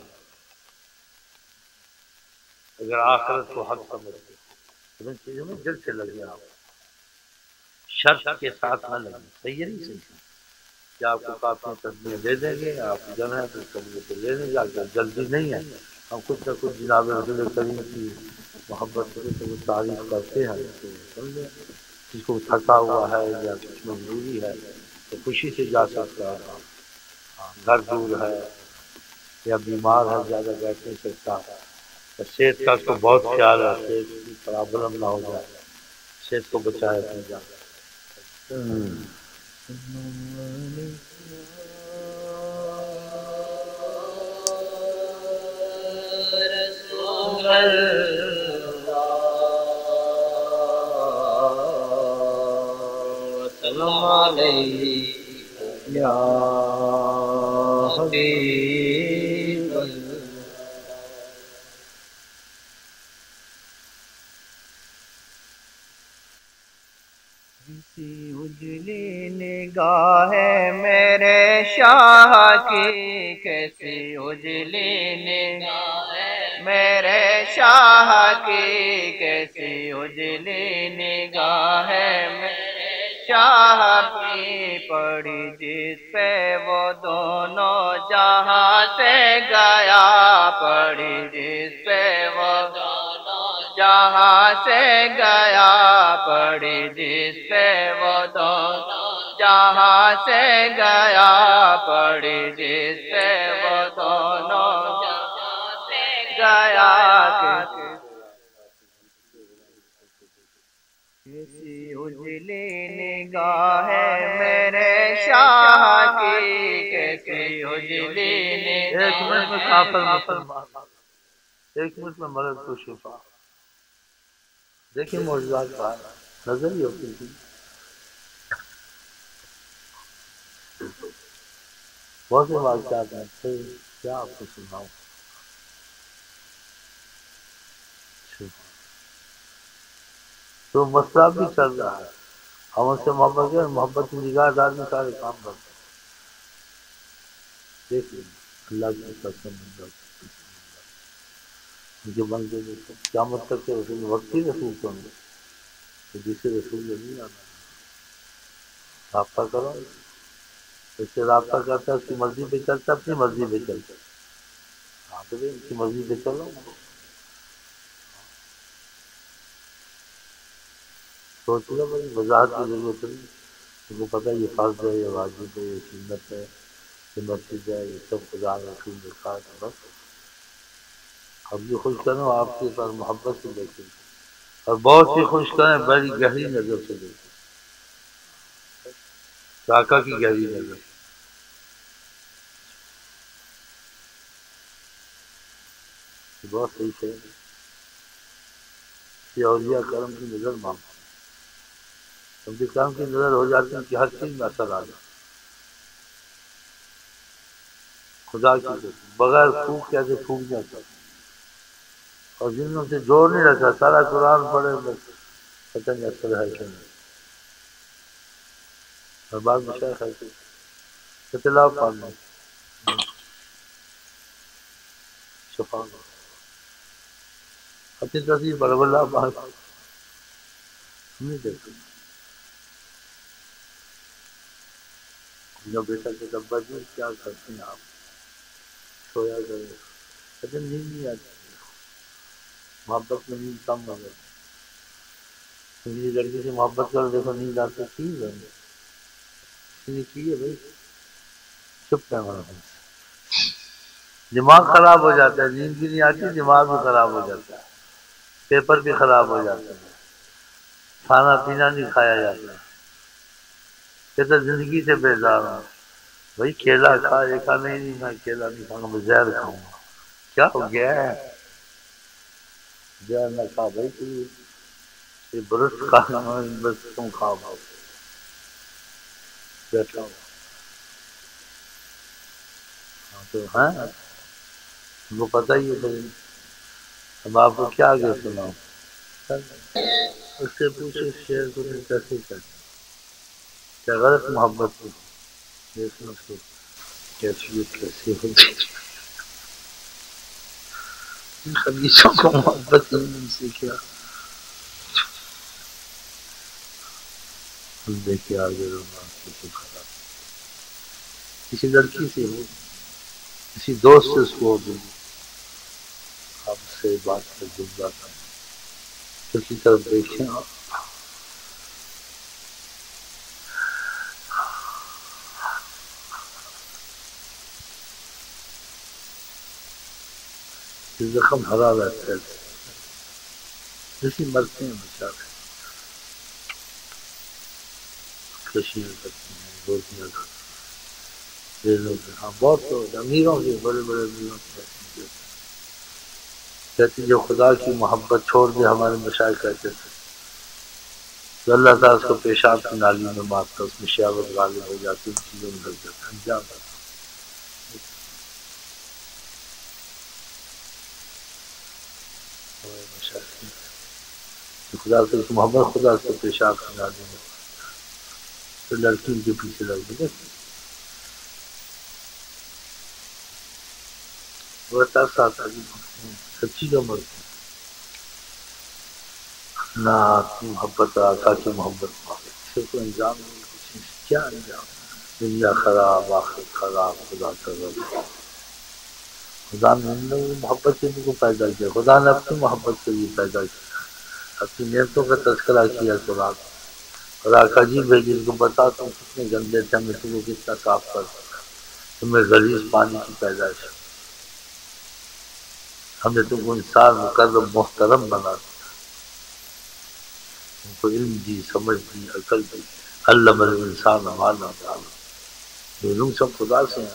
اگر آخرت کو حق سمجھتے تو ان چیزوں میں دل سے لگے آپ، شرط کے ساتھ نہ لگے، صحیح ہے نہیں صحیح کہ آپ کو کافی تصویر دے دیں گے، آپ جن ہے تو کبھی تو لے لیں گے، جلدی نہیں ہے، ہم کچھ نہ کچھ جناب رسول کریم کی محبت سے وہ تعریف کرتے ہیں، تو سمجھے جس کو تھکا ہوا ہے یا کچھ مجبوری ہے تو خوشی سے جا سکتا ہے، ہاں، گھر دور ہے یا بیمار ہے زیادہ بیٹھ نہیں سکتا، صحت کا اس کو بہت خیال ہے، صحت کی پرابلم نہ ہو جائے، صحت کو بچائے اپنی جان۔ سلام علیہ یا حبیب اللہ۔ کسی اجلی نگاہ ہے میرے شاہ کی، کیسی اجلی نگاہ ہے میرے شاہ کی، کیسی اجلی نگاہ ہے میرے شاہ کی، پڑی جس پہ وہ دونوں جہاں سے گیا، پڑی جس پہ وہ جہاں سے گیا، پڑی جس پہ وہ دونوں جہاں سے گیا، پڑی جس پہ وہ دونوں جہاں سے گیا، کیسی اجلی نگاہ ہے میرے شاہ کی، کیسی اجلی ایک منٹ میں نگاہ کافر ہے۔ مسلمان، ایک منٹ میں مرض کو شفا، دیکھیں معجزات کا نظر ہی ہوتی تھی، بہت سے واقعات ہیں تھے، کیا آپ کو سناؤں، تو مسئلہ بھی چل رہا ہے، ہم اس سے محبت کریں، محبت کی نگاہ دار میں سارے کام کرتے ہیں، دیکھ لیں اللہ کی قسم، مجھے بندے دیکھو قیامت تک کے رسول وقتی رسول تو نہیں، تو جسے رسول نے نہیں آنا، رابطہ کرو، اس سے رابطہ کرتا ہے اس کی مرضی پہ چلتا ہے، اپنی مرضی پہ چلتا ہے، ہاں تو ان کی مرضی پہ چلو، سوچ لو بھائی، وضاحت کی ضرورت نہیں، ان کو پتہ ہے یہ فرض ہے، یہ واجب ہے، یہ سنت ہے، یہ مسجد ہے، یہ سب خدا رسول نے کہا ہے، بس اب یہ خوش کرو آپ کے پاس محبت سے دیکھیں، اور بہت سی خوش کریں بڑی گہری نظر سے دیکھیں، کاکا کی گہری نظر، بہت صحیح ہے، یہ اولیاء کرم کی نظر مانگو، کیونکہ کرم کی نظر ہو جاتی ہے کہ ہر چیز میں اثر آ جائے، خدا کی قسم بغیر پھونک کے ایسے پھونک نہیں آتا، اور جن سے جوڑ نہیں رکھا، سارا قرآن پڑھے بس پتہ نہیں اثر ہے کہ نہیں، اور بعد میں شیخ ہے کہ تلاؤ پڑھنا شفا اپنی تصویر پر اللہ پاک نہیں دیکھتے، جو بیٹا کے ابا جی کیا کرتے ہیں آپ، سویا کرے، کہتے نیند نہیں آتی، محبت میں نیند کم ہو گئی، کسی لڑکی سے محبت کرو دیکھو نیند آتی ٹھیک ہے، کسی نے کی ہے بھائی، چپ رہنا، دماغ خراب ہو جاتا ہے، نیند بھی نہیں آتی، دماغ بھی خراب ہو جاتا ہے، پیپر بھی خراب ہو جاتا ہے، کھانا پینا نہیں کھایا جاتا، کہتے زندگی سے بیزار ہوں، بھائی کیلا کھا، ایک نہیں میں کیلا نہیں کھاؤں گا، میں زہر کھاؤں گا، کیا ہو گیا ہے، زہر نہ کھا بھائی، تو یہ برس کھانا بس تم کھاؤ بھاؤ بیٹھا ہوں، تو ہاں ان کو پتہ ہی ہے، اب آپ کو کیا آگے سناؤں، اس سے پوچھے شعر کو تم کیسے کرتے، کیا غلط محبت کو دیکھنا اس کو کیفیت کیسی ہوگی، ان خبیثوں کو محبت نہیں سے کیا، ہم دیکھے آگے رونا کسی خراب، کسی لڑکی سے ہو، کسی دوست سے اس کو دوں، ہم سے بات کر جملہ تھا، کسی طرف دیکھیں آپ، زخم ہرا رہتا ہے، اسی مرتے ہیں بیچارے، کشیاں کرتے ہیں، روٹیاں کرتے ہیں، ریلوں سے، ہاں بہت لوگ امیروں کے، بڑے بڑے امیروں کے کہتے جو خدا کی محبت چھوڑ دے، ہمارے مشائخ کہتے تھے تو اللہ تعالیٰ اس کو پیشاب کی نالی میں مارتا، اس میں شہوت غالب ہو جاتی، ان چیزوں میں لگ جاتا، انجام ہمارے مشائخ خدا سے اس محبت، خدا سے پیشاب کی نالی میں، تو لڑکی ان کے پیچھے لگ گئی، وہ ترس آتا ہے سچی کا مرض نہ آپ کی محبت، آقا کی محبت پاؤ، اسے کو انجام نہیں، کچھ نہیں، کیا انجام، دنیا خراب آخرت خراب، خدا کا رب، خدا نے ان لوگوں محبت سے ان کو پیدا کیا، خدا نے اپنی محبت کے لیے پیدا کیا، اپنی نعمتوں کا تذکرہ کیا قرآن، اور آقا جی بھیجے ان کو بتا تم کتنے گندے تھے، ہم نے تم کو کتنا صاف کر دیا، تمہیں غلیظ پانی کی پیدائش، ہم نے تم کو انسان مکرم محترم بنا دیا، ان کو علم دی، سمجھ دی، عقل دی، علم الانسان ما لم یعلم، یہ علوم سب خدا سے ہیں،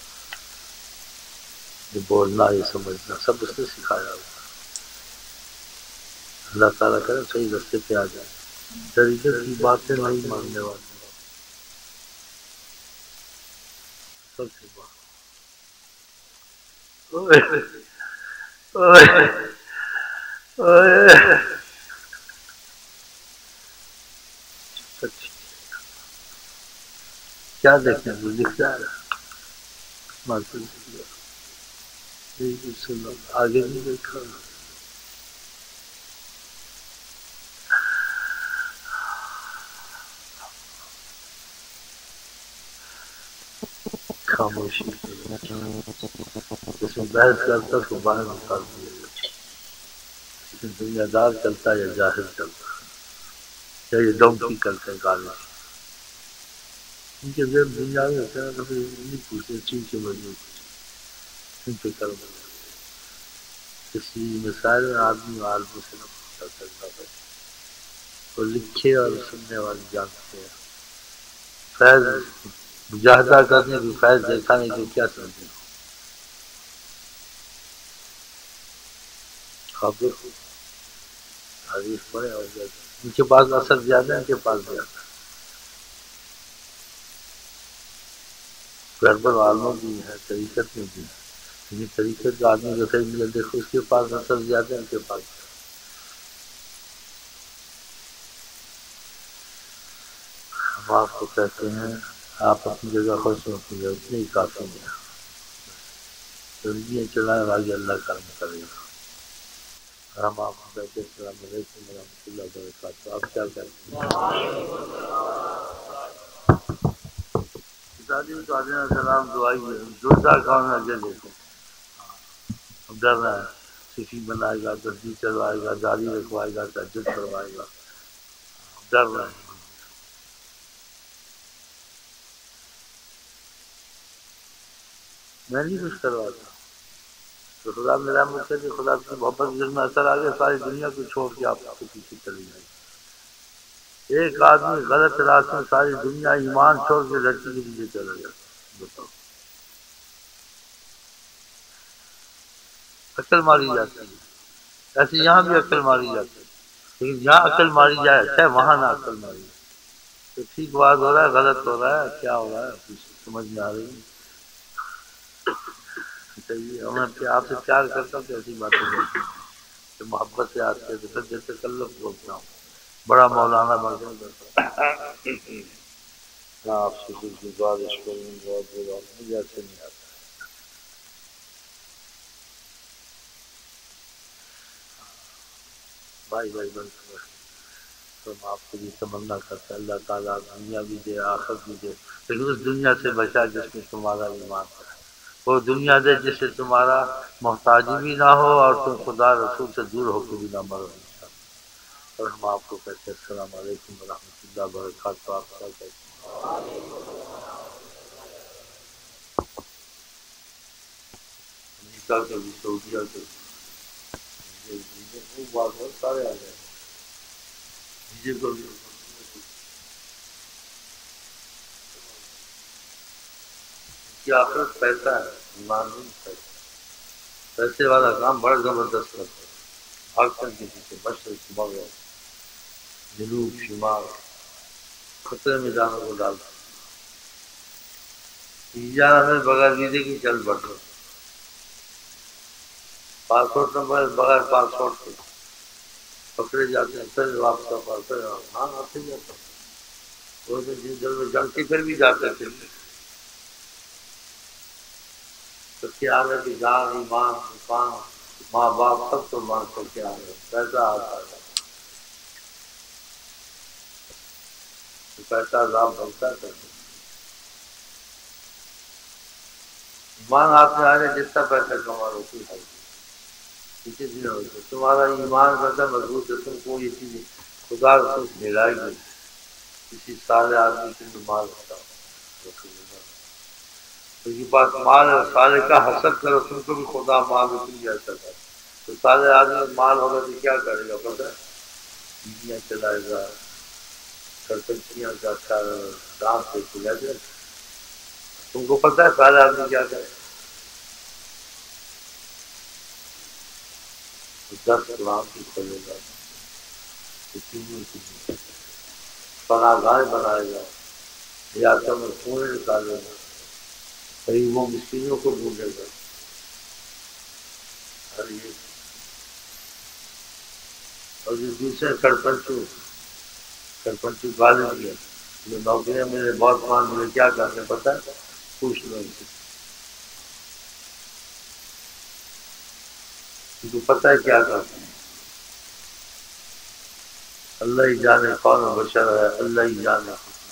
یہ بولنا، یہ سمجھنا سب اس نے سکھایا ہوا، اللہ تعالیٰ کرے صحیح رستے پہ آ جائے، طریقے کی باتیں نہیں ماننے والے سب کی بات، اوئے اوئے اوئے، سچی کیا دیکھیں وہ لکھتا ہے آگے نہیں دیکھا، خاموشی اس میں بحث کرتا تو باہر نکال دیا جاتا، اس میں دنیا دار چلتا ہے یا جاہل چلتا ہے، یا یہ ڈونکی کرتے ہیں کالج، ان کے ذہن دنیا میں ہوتے ہیں، کبھی نہیں پوچھتے چیز کے مجبور ان پہ کرم کسی مسائل میں آدمی عالموں سے نہ پوچھتا کرنا پڑے، وہ لکھے اور سننے والے جانتے ہیں، فیض مجاہدہ کرنے کی، فیض دیکھا نہیں تو کیا سمجھے، خبر حدیث پڑھے اور ان کے پاس اثر زیادہ ہے، ان کے پاس زیادہ گڑبڑ عالموں بھی ہے، طریقت میں بھی ہے، لیکن طریقت کا آدمی جو صحیح ملے دیکھو اس کے پاس اثر زیادہ ہے، ان کے پاس ہم آپ کو کہتے ہیں آپ اپنی جگہ خوش ہوتی ہے، اتنے ہی کافی ہے، زندگی چلائے آگے اللہ کرم کرے گا، ہم آپ کو کہتے ہیں السلام علیکم ورحمۃ اللہ وبرکاتہ، آپ کیا کہتے ہیں؟ تعلیم تو علیہ السلام دعائی ہے، جردہ کھانا آگے دیکھو، ڈر رہے ہیں صفی بنائے گا، گدی چلوائے گا، داڑھی رکھوائے گا، تہجد کروائے گا، ڈر رہے ہیں۔ میں نہیں کچھ کرواتا تو خدا نے رحمت کر دی، خدا کی محبت دل میں اثر آ گیا، ساری دنیا کو چھوڑ کے آپ کے پیچھے چلی جائے۔ ایک آدمی غلط راستے، ساری دنیا ایمان چھوڑ کے لڑکی کے پیچھے چلا جاتا۔ بتاؤ، عقل ماری جاتی ہے، ایسے یہاں بھی عقل ماری جاتی ہے، لیکن جہاں عقل ماری جائے اچھا ہے، وہاں نہ عقل ماری جائے۔ تو ٹھیک بات ہو رہا ہے، غلط ہو رہا ہے، کیا ہو رہا ہے کچھ سمجھ میں آ رہی ہے؟ چلیے میں آپ سے پیار کرتا ہوں تو ایسی باتیں کرتا ہوں کہ محبت سے آتے ہیں، تو پھر جیسے تکلف بولتا ہوں، بڑا مولانا بن جاؤں۔ آپ سے کچھ گزارش کروں گا، مجھے ایسے نہیں آتا۔ بھائی بن تو ہم آپ کو بھی تمنا کرتے ہیں اللہ تعالیٰ دنیا بھی دے، آخرت بھی دے، لیکن اس دنیا سے بچا جس میں تمہارا ایمان ہے، وہ دنیا دے جس سے تمہارا محتاجی بھی نہ ہو اور تم خدا رسول سے دور ہو کے بھی نہ مرو انشاءاللہ۔ اور ہم آپ کو کہتے ہیں السلام علیکم ورحمۃ اللہ وبرکاتہ۔ آپ کیا کہتے ہیں؟ امریکہ کے بھی، سعودیہ کے بھی، وہ بات ہے، سارے آ جائیں مجھے کو بھی۔ کی آخرت پیسہ ہے، ایمان نہیں پیسہ۔ پیسے والا کام بڑا زبردست کرتا ہے، بھاگتے کے پیچھے، مشرق مغرب جنوب شمال، خطرے میں جانوں کو ڈالتا ویزا ہمیں بغیر ویزے کی چل پڑتا، پاسپورٹ نمبر بغیر پاسپورٹ کے پکڑے جاتے ہیں، پھر واپس کا پھر ہاں آتے جاتے ہیں، وہ تو جن دل میں جلتی پھر بھی جاتے تھے۔ تو کیا ہے کہ جان ایمان مکان ماں باپ سب کو مان کر کے آ گئے، پیسہ آتا ہے تو پیسہ عذاب بھرتا کرتے، ایمان ہاتھ میں آ جائے جتنا پیسہ کما لو کوئی حل کسی بھی نہ ہوتا، تمہارا ایمان کرتا مضبوط ہے، تم کو یہ چیز خدا رسول ملائے گی، کسی سارے آدمی کی جو مال ہوتا ہے ان کے پاس مال ہے، سارے کا حسد کرو، تم کو بھی خدا مال اتنی جیسا ہے، تو سارے آدمی مال ہوگا تو کیا کرے گا پتہ ہے؟ بیویاں چلائے گا، سرپنچیاں کا ڈانس سے کھلائے گا، تم کو پتہ ہے سارے آدمی کیا کرے؟ دس قرآن کی کھولے گا، پناہ گاہ بنائے گا، ریاستوں میں کنویں نکالے گا، غریبوں مسکینوں کو ڈھونڈے گا، اور جو دوسرے سرپنچو گالے دیا جو نوکریاں میرے بہت مان مجھے کیا کرتے پتہ ہے؟ پوچھ لو ان سے، ان کو پتہ ہے کیا کرتے ہیں؟ اللہ ہی جانے کون بشر ہے، اللہ ہی جانے،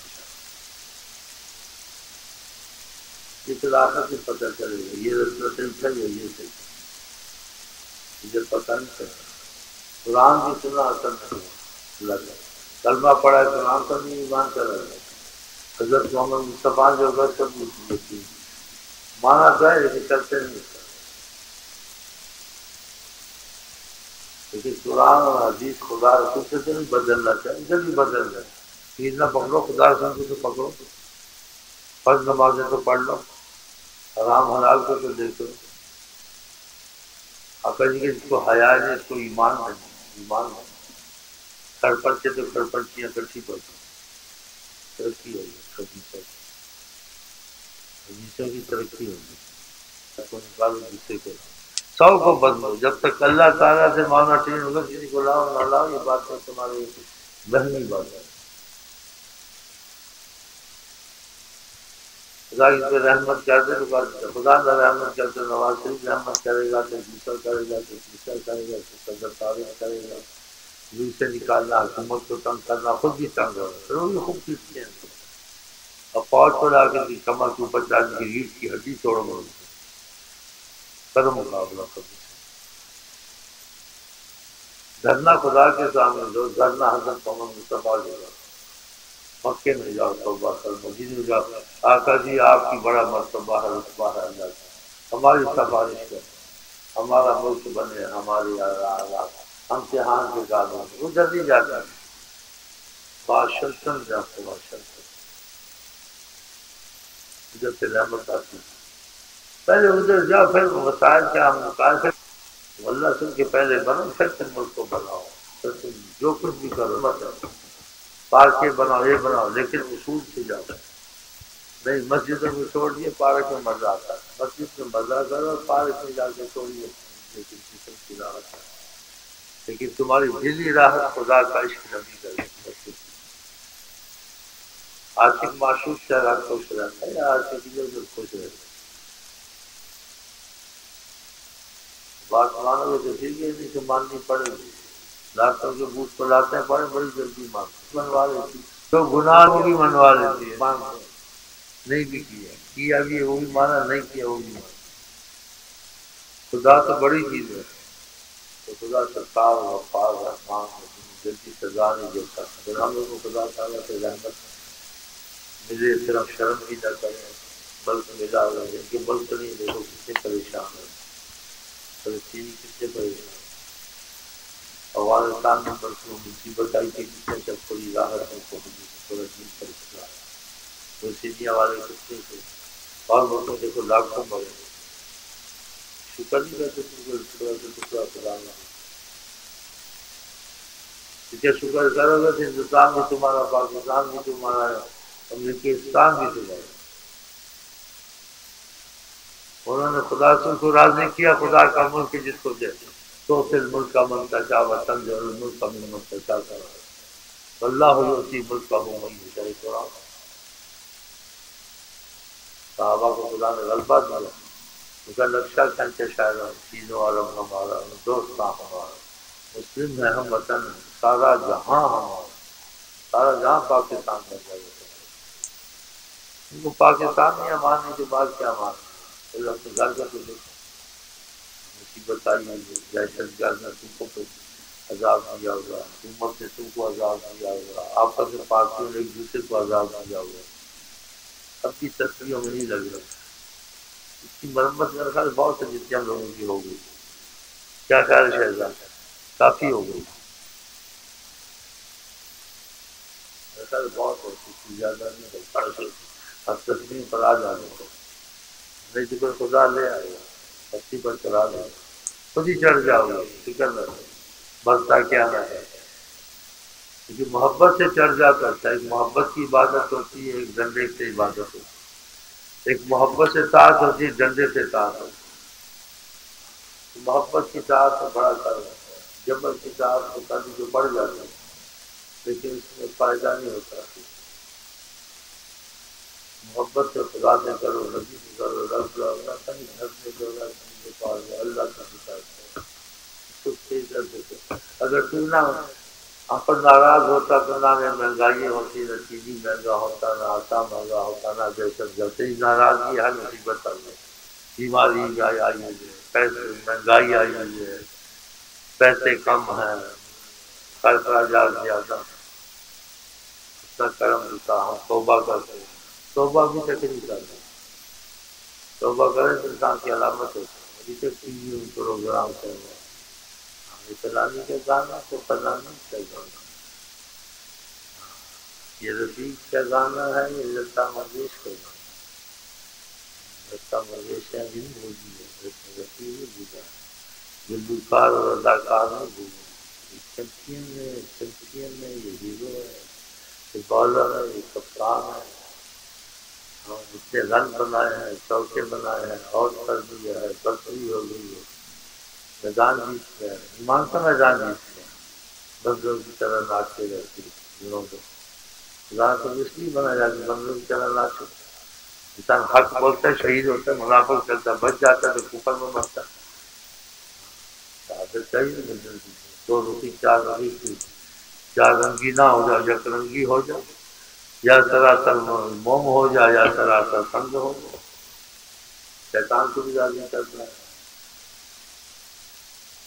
یہ پھر آخر سے پتہ چلے گا، یہ رسول صحیح ہے، یہ صحیح مجھے پتہ نہیں چلا، قرآن بھی سنا اثر نہیں ہوا، اللہ کا کلمہ پڑھا ہے قرآن پر نہیں ایمان کر رہا ہے، حضرت محمد مصطفیٰ جو ہوگا سب یقین مانا تو ہے لیکن کرتے نہیں، لیکن قرآن اور حدیث خدا رسول سے تو نہیں بدلنا چاہیے، ادھر بھی بدل جائے، عید نہ پکڑو، خدا رسول کو تو پکڑو، فرض نمازیں تو پڑھ لو، حرام حلال کو تو دیکھو، آقا جی کے جس کو حیا ہے اس کو ایمان نہیں، ایمان نہیں، سرپنچ تو سرپنچیاں کٹھی پڑتی ترقی ہوگی، حدیثوں کی ترقی ہوگی، کو نکالو دوسرے کو سو کو بدلو، جب تک اللہ تعالیٰ سے مانگنا ٹھیک ہوگا کسی کو لاؤ نہ لاؤ، یہ بات تو تمہاری ذہنی بات ہے، خدا کی پہ رحمت کرتے تو خدا نہ رحمت کرتے، نواز شریف رحمت کرے گا تو دوسرا کرے گا تو تیسرا کرے گا تو صدر طارق کرے گا، دل سے نکالنا، حکومت کو تنگ کرنا، خود بھی تنگ ہوگا، پھر وہ بھی خوب پیٹتے ہیں، اور فوج کو لا کے کمر کے اوپر ڈال کے ریڑھ کی ہڈی توڑ گا، کرو مقابلہ کرو، ڈرنا خدا کے سامنے دو، ڈرنا حضرت محمد مصطفیٰ جو مکے میں جاؤ توبہ کر، مدینے میں جاؤ آقا جی آپ کی بڑا مرتبہ ہے، رتبہ ہے اللہ کا، ہماری سفارش کریں، ہمارا ملک بنے، ہماری امتحان کے کاروں وہ جلدی جاتا ہے باشرطن جاتے باشرطن ادھر سے رحمت آتی ہے، پہلے ادھر جاؤ پھر مسائل کیا مسائل پھر اللہ سن کے پہلے بنو پھر تم ملک کو بناؤ، پھر تم جو کچھ بھی کرو مت پارکیں بناؤ یہ بناؤ لیکن اصول سے جاؤ، نہیں مسجدوں میں چھوڑ دیے پارک میں مزہ آتا ہے، مسجد میں مزہ کرو اور پارک میں جا کے چھوڑیے لیکن جسم کی راحت ہے، لیکن تمہاری دلی راحت خدا کا عشق نبی کرے مسجد میں۔ عاشق معشوق چہرہ خوش رہتا ہے یا عاشق جو خوش رہتا ہے، بات مانو گے تو ٹھیک ہے نہیں تو ماننی پڑے گی، ڈاکٹر کے بوٹ کو لاتے ہیں پڑے بڑی جلدی مانتے منوا لیتی تو گناہ کو بھی منوا لیتی ہے مانتے نہیں بھی کیا بھی وہ بھی مانا نہیں کیا وہ بھی مانا، خدا تو بڑی چیز ہے، تو خدا ستار وفار رحمان جلدی سزا نہیں دیتا، اگر ہم لوگوں کو خدا تعالیٰ سے رحمت ملے پھر ہم شرم بھی نہ کریں، ملک ملا ہوا جن کے ملک نہیں دیکھو کتنے پریشان ہیں، فلسطینی کتنے پریشان ہیں، افغانستان میں برسوں مصیبت آئی تھی کتنے جب تھوڑی راحت ہے تو تھوڑا دن پریشان وہ سینیا والے کتنے تھے اور ملکوں دیکھو لاکھوں مرے، شکر نہیں کرتے ٹکڑا سے ٹکڑا خدانا، کیا شکر کرو گے تو ہندوستان بھی تمہارا، پاکستان بھی تمہارا ہے، امریکستان بھی تمہارا، انہوں نے خدا سے کو راضی کیا، خدا کا ملک جس کو دے تو پھر ملک کا منتشا وطن جو ملک کا منتشا کرا اللہ اسی ملک کا ہوں وہی چاہے تو صحابہ کو خدا نے غلبہ دیا، ان کا نقشہ کھینچے شاعر تینوں عالم ہمارا دوستاں ہمارا، مسلم ہے ہم وطن سارا جہاں ہمارا، سارا جہاں پاکستان میں جائے ان کو پاکستان میں ماننے کے بعد کیا ماننا، پھر اپنے گھر کا تو دیکھو مصیبت آئی ہے، دہشت گرد نے تم کو عذاب دیا ہوگا، حکومت نے تم کو عذاب دیا ہوگا، آپس میں پارٹیوں نے ایک دوسرے کو عذاب دیا ہوگا، سب کی تصویروں میں نہیں لگ رہا، اس کی مرمت میرے خیال بہت سے جتنے ہم لوگوں کی ہو گئی، کیا خیال ہے شہزاد کافی ہو گئی میرے خیال بہت ہوتی زیادہ نہیں ہوتا، اب تصویر پر آ جانے کو نہیں تو پھر خدا لے آئے گا پتی پر چلا دے خود ہی چڑھ جاؤ گے فکر نہ بستا کیا نہ ہے، کیونکہ محبت سے چڑھ جاتا ہے، ایک محبت کی عبادت ہوتی ہے، ایک ڈنڈے سے عبادت ہوتی ہے، ایک محبت سے طاعت ہوتی ہے، ڈنڈے سے طاعت ہوتی ہے، محبت کی طاعت سے بڑا کر ہوتا ہے، جبر کی طاعت کو کرنے جو بڑھ جاتا ہے لیکن اس میں فائدہ نہیں ہوتا، محبت سے خدا سے کرو، نبی سے کرو، رب اللہ کہیں گھر میں جو اللہ کا بتا اگر تو نہ پر ناراض ہوتا تو نہ مہنگائی ہوتی، نہ چینی مہنگا ہوتا، نہ آٹا مہنگا ہوتا، نہ دہشت گرد ناراضگی ہر مصیبت آئی ہے، بیماری آئی ہے، پیسے مہنگائی آئی ہوئی ہے، پیسے کم ہیں، خرچ زیادہ، اتنا کرم ہوتا ہم توبہ کرتے ہیں، توبہ بھی تک نہیں کرتے، توبہ کریں تو انسان کی علامت ہوتی ہے، ابھی تک ٹی وی پروگرام چل رہے ہیں فلانی کا گانا تو فلانی کا گانا، یہ رفیق کا گانا ہے، یہ لتا منگیشکر کا گانا، لتا منگیشکر نہیں بولی ہے، رفیق نے بولا ہے، گلوکار اور اداکار نے بولا ہے، چمپئن ہے، یہ ہیرو ہے، یہ بالر ہے، یہ کپتان ہے، اتنے رن بنائے ہیں، چوکے بنائے ہیں، آؤٹ کر دیا ہے، برتری ہو گئی ہے، میدان جیت گیا، ایمان کا میدان جیت گیا، بندروں کی طرح ناچتے رہتے دنوں کو خدا کو اس لیے بنا جاتا ہے بندروں کی طرح ناچو، انسان حق بولتا ہے شہید ہوتا ہے، منافق کرتا ہے، بچ جاتا ہے تو کفر میں مرتا ہے، شہادت چاہیے نہیں دو روٹی چار روٹی چار رنگی نہ ہو جاؤ، یک رنگی ہو جاؤ، یا سراسر موم ہو جائے یا سراسر سنگ ہو جائے، شیطان کو بھی راضی کرتا ہے،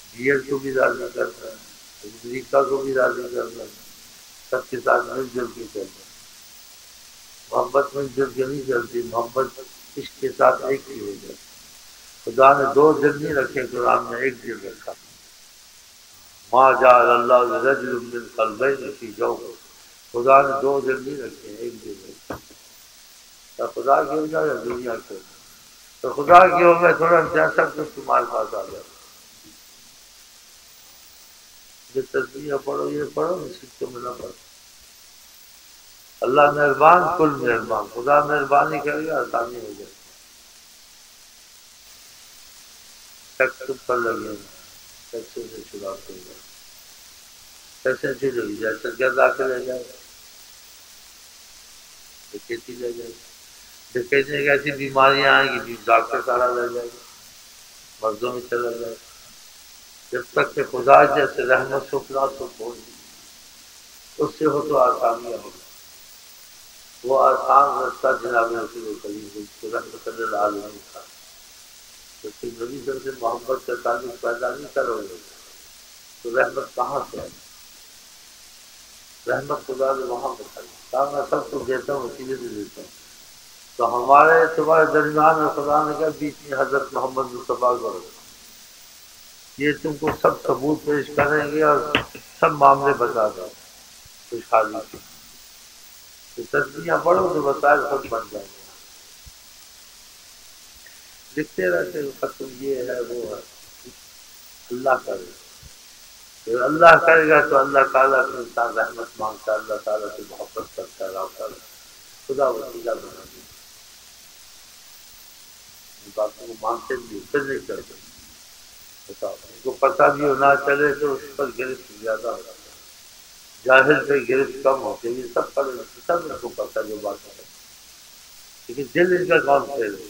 ڈیئر کو بھی راضی کرنا ہے، امریکہ کو بھی راضی کرنا ہے، سب کے ساتھ مل جل کے چلنا۔ محبت مل جل کے نہیں چلتی، محبت عشق کے ساتھ ایک ہی ہو جاتی۔ خدا نے دو دل نہیں رکھے، قرآن میں ایک دل رکھا۔ ما جعل اللہ لرجل من قلبین فی جوف، خدا نے دو دل نہیں رکھے، ایک دل رکھا۔ تو خدا کی ہوگا یا دنیا کی ہوگا؟ تو خدا کی ہوگا تھوڑا جیسا کچھ تمہارے پاس آ جائے۔ یہ تصویر پڑھو، یہ پڑھو، سکے میں نہ پڑھو۔ اللہ مہربان کل مہربان، خدا مہربانی کرے گا آسانی ہو جائے۔ ٹیکس پر لگے ٹیکس سے چھڑا کر گا، کیسے چھڑے گی؟ جیسے گردا کے لے جائے، ڈکیتی لے جائے، ڈکیتی ایک ایسی بیماریاں آئیں گی ڈاکٹر سارا لے جائے گا، مردوں میں چلا جائے گا۔ جب تک کہ خدا جیسے رحمت سکھلا تو چھوڑ دی، اس سے ہو تو آسانیاں ہوگی۔ وہ آسان رستہ جناب رسول کریم کو رحمت للعالمین تھا۔ جب تم نبی صلی اللہ علیہ وسلم سے محبت کا تعلق پیدا نہیں کرو گے تو رحمت کہاں سے آئے؟ رحمت خدا نے وہاں بتائی، کہا میں سب کو دیتا ہوں، اسی لیے دیتا ہوں۔ تو ہمارے تمہارے درمیان میں خدا نے کہا بیچ میں حضرت محمد مصطفیٰ کرو، یہ تم کو سب ثبوت پیش کریں گے اور سب معاملے بتا دو خوشحالی کی۔ تو تصویریں پڑھو تو وسائل سب بن جائیں گے۔ لکھتے رہتے ختم یہ ہے وہ ہے، اللہ کرے، پھر اللہ کرے گا تو اللہ تعالیٰ سے انسان رحمت مانگتا ہے، اللہ تعالیٰ سے محبت کرتا ہے، رابطہ خدا وسیلہ بنا دے۔ ان باتوں کو مانتے بھی پھر نہیں کرتے، بتاؤ ان کو پتہ بھی ہو نہ چلے تو اس پر گرفت زیادہ ہوتا ہے، جاہل پہ گرفت کم ہوتی ہے۔ یہ سب پر سب ان کو پتہ جو بات ہے، لیکن دل ان کا کون پھیل ہے؟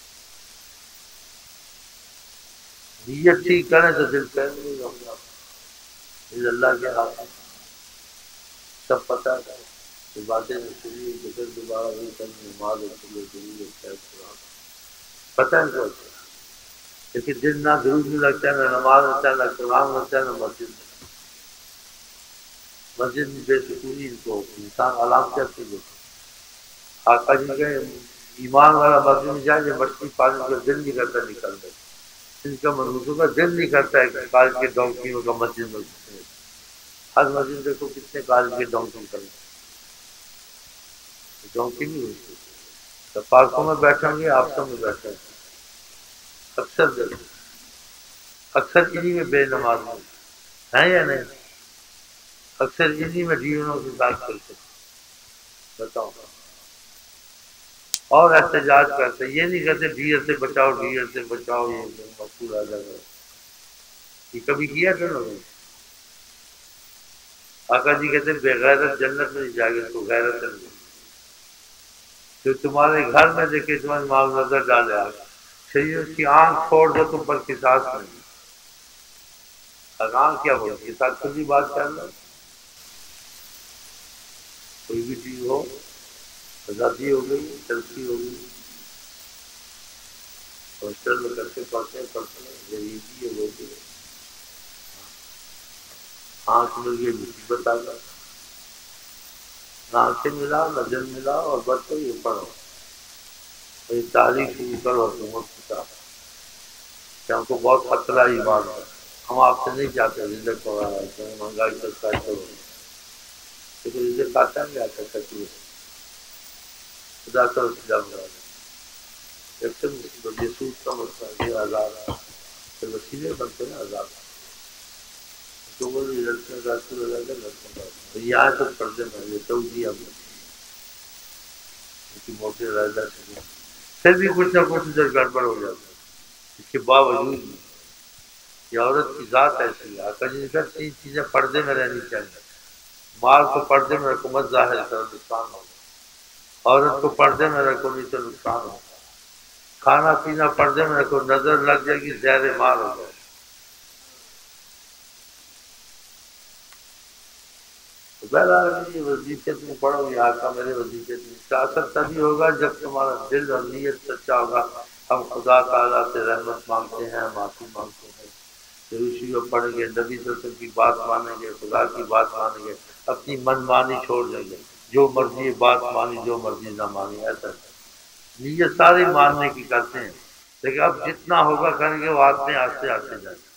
نیت ٹھیک کریں تو دل پھیل نہیں ہوگا، دل اللہ کے ہاتھ میں سب پتہ ہے۔ یہ باتیں سنی کہ پھر دوبارہ وہی کریں، نماز پتہ ہے کو، لیکن دل نہ درود میں لگتا ہے، نہ نماز ہوتا ہے، نہ قرآن ہوتا ہے، نہ مسجد میں۔ مسجد میں بے سکونی ان کو انسان علامت کرتی ہے۔ آقا جی کہ ایمان والا مسجد میں جائے جو مچھلی پانی کا دل نہیں کرتا نکلنے، ان کا منوسوں کا دل نہیں کرتا ہے کہ کالج کے ڈونکیوں کا مسجد میں ہر مسجد دیکھو کتنے کالج کے ڈونکی کریں، ڈونکی نہیں ہوتی۔ تو پارکوں میں بیٹھیں گے، آپسوں میں بیٹھیں گے، اکثر دیکھو، اکثر انہی میں بے نماز ہیں یا نہیں، اکثر انہی میں ڈیونوں کے ساتھ کرتے، بتاؤ، اور احتجاج کرتے، یہ نہیں کہتے ڈیئر سے بچاؤ، ڈیئر سے بچاؤ، یہ مقصود آ جائے گا۔ یہ کبھی کیا تھا نا؟ آقا جی کہتے بے غیرت جنت میں نہیں جائے گا، اس کو غیرت نہیں، جو تمہارے گھر میں دیکھے تمہاری ماں نظر ڈالے، آ شریعت کی آنکھ چھوڑ دو تم پر قصاص نہیں۔ آنکھ کیا بولتی ہے؟ ساتھ کچھ بات کر لو، کوئی بھی چیز ہو، آزادی ہو گئی، ترقی ہو گئی، ہاسٹل میں کرتے پڑھتے غریبی ہے وہ بھی، آنکھ مل گئی مصیبت آ گئی، نہ آنکھیں ملا نہ دل ملا، اور بچوں یہ پڑھو، یہ تاریخ شروع کرو حکومت کے ساتھ کہ ہم کو بہت خطرہ ایمان ہے، ہم آپ سے نہیں چاہتے رزق وغیرہ مہنگائی پر پیسے ہو، لیکن رزق آتا ہے نہیں آتا سچی خدا کا وسیلہ بنا دیں۔ ایک سے مصیبت یہ سود کا مسئلہ، یہ عذاب ہے، وسیلے بنتے ہیں عذاب تو بولے لڑکیاں راستے لگا کر لڑکوں یہاں تو پردے میں یہ سعودی اب موٹے رائدہ سے پھر بھی کچھ نہ کچھ ادھر گڑبڑ ہو جاتا ہے۔ اس کے باوجود بھی یہ عورت کی ذات ایسی ہے، آقا جی نے کہا تین چیزیں پردے میں رہنی چاہیے، مال کو پردے میں رکھو مت ظاہر کرو نقصان ہوگا، عورت کو پردے میں رکھو نہیں تو نقصان ہوگا، کھانا پینا پردے میں رکھو نظر لگ جائے گی زہر مار ہو جائے۔ بہرحال یہ وظیفے تم پڑھو، یہ آقا میرے وظیفے اس کا اثر تبھی ہوگا جب تمہارا دل اور نیت سچا ہوگا۔ ہم خدا تعالیٰ سے رحمت مانگتے ہیں، معافی مانگتے ہیں، روشی میں پڑیں گے، نبی صلی اللہ علیہ وسلم کی بات مانیں گے، خدا کی بات مانیں گے، اپنی من مانی چھوڑ دیں گے، جو مرضی بات مانی جو مرضی نہ مانی، ایسا نیت ساری ماننے کی کرتے ہیں، لیکن اب جتنا ہوگا کریں گے وہ آتے آستے آتے جائیں گے،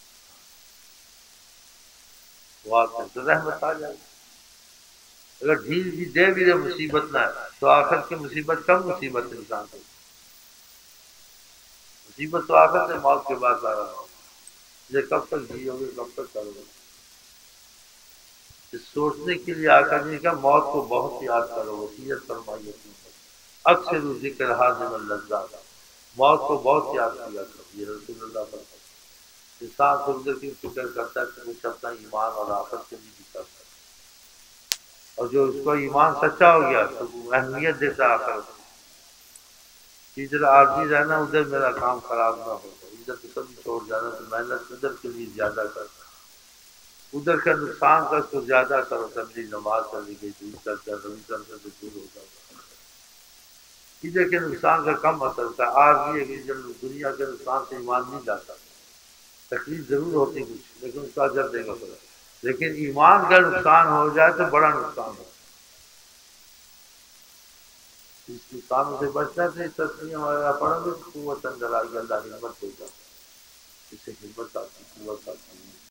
وہ آتے ہیں تو رحمت آ جائے گی۔ اگر ڈھیل بھی دے بھی دے مصیبت نہ ہے تو آخر کی مصیبت کم مصیبت انسان کو، مصیبت تو آخر سے موت کے بعد آ رہا ہو، یہ کب تک جیو گے کب تک کرو گے؟ اس سوچنے کے لیے آقا جی کا موت کو بہت یاد کرو، وصیت فرمائی اپنی، اکثر ذکر حاضم اللذات، موت کو بہت یاد کیا کرو، یہ رسول اللہ پر انسان خود کی فکر کرتا ہے کہ کچھ اپنا ایمان اور آخرت کے لیے بھی کرتا ہے، اور جو اس کو ایمان سچا ہو گیا تو وہ اہمیت دیتا آخرت، ادھر عارضی رہنا ادھر میرا کام خراب نہ ہو، ادھر تو کبھی چھوڑ جانا تو محنت ادھر کے لیے زیادہ کرتا، ادھر کا نقصان کر تو زیادہ کرو، تبدیل نماز کرنے کی دور کرتا نہیں کرتا تو دور ہو جاتا، ادھر کے نقصان کا کم اثر تھا، عارضی ہے کہ جب دنیا کے نقصان سے ایمان نہیں جاتا، تکلیف ضرور ہوتی کچھ لیکن اس کا اجر دے گا خدا، لیکن ایمان کا نقصان ہو جائے تو بڑا نقصان ہو، اس نقصانوں سے بچنا ہے تو اس تسلیم وغیرہ پڑھیں گے تو قوت اندر آئے گی، اللہ ہمت دے گا، اس سے ہمت آتی قوت آتی ہے۔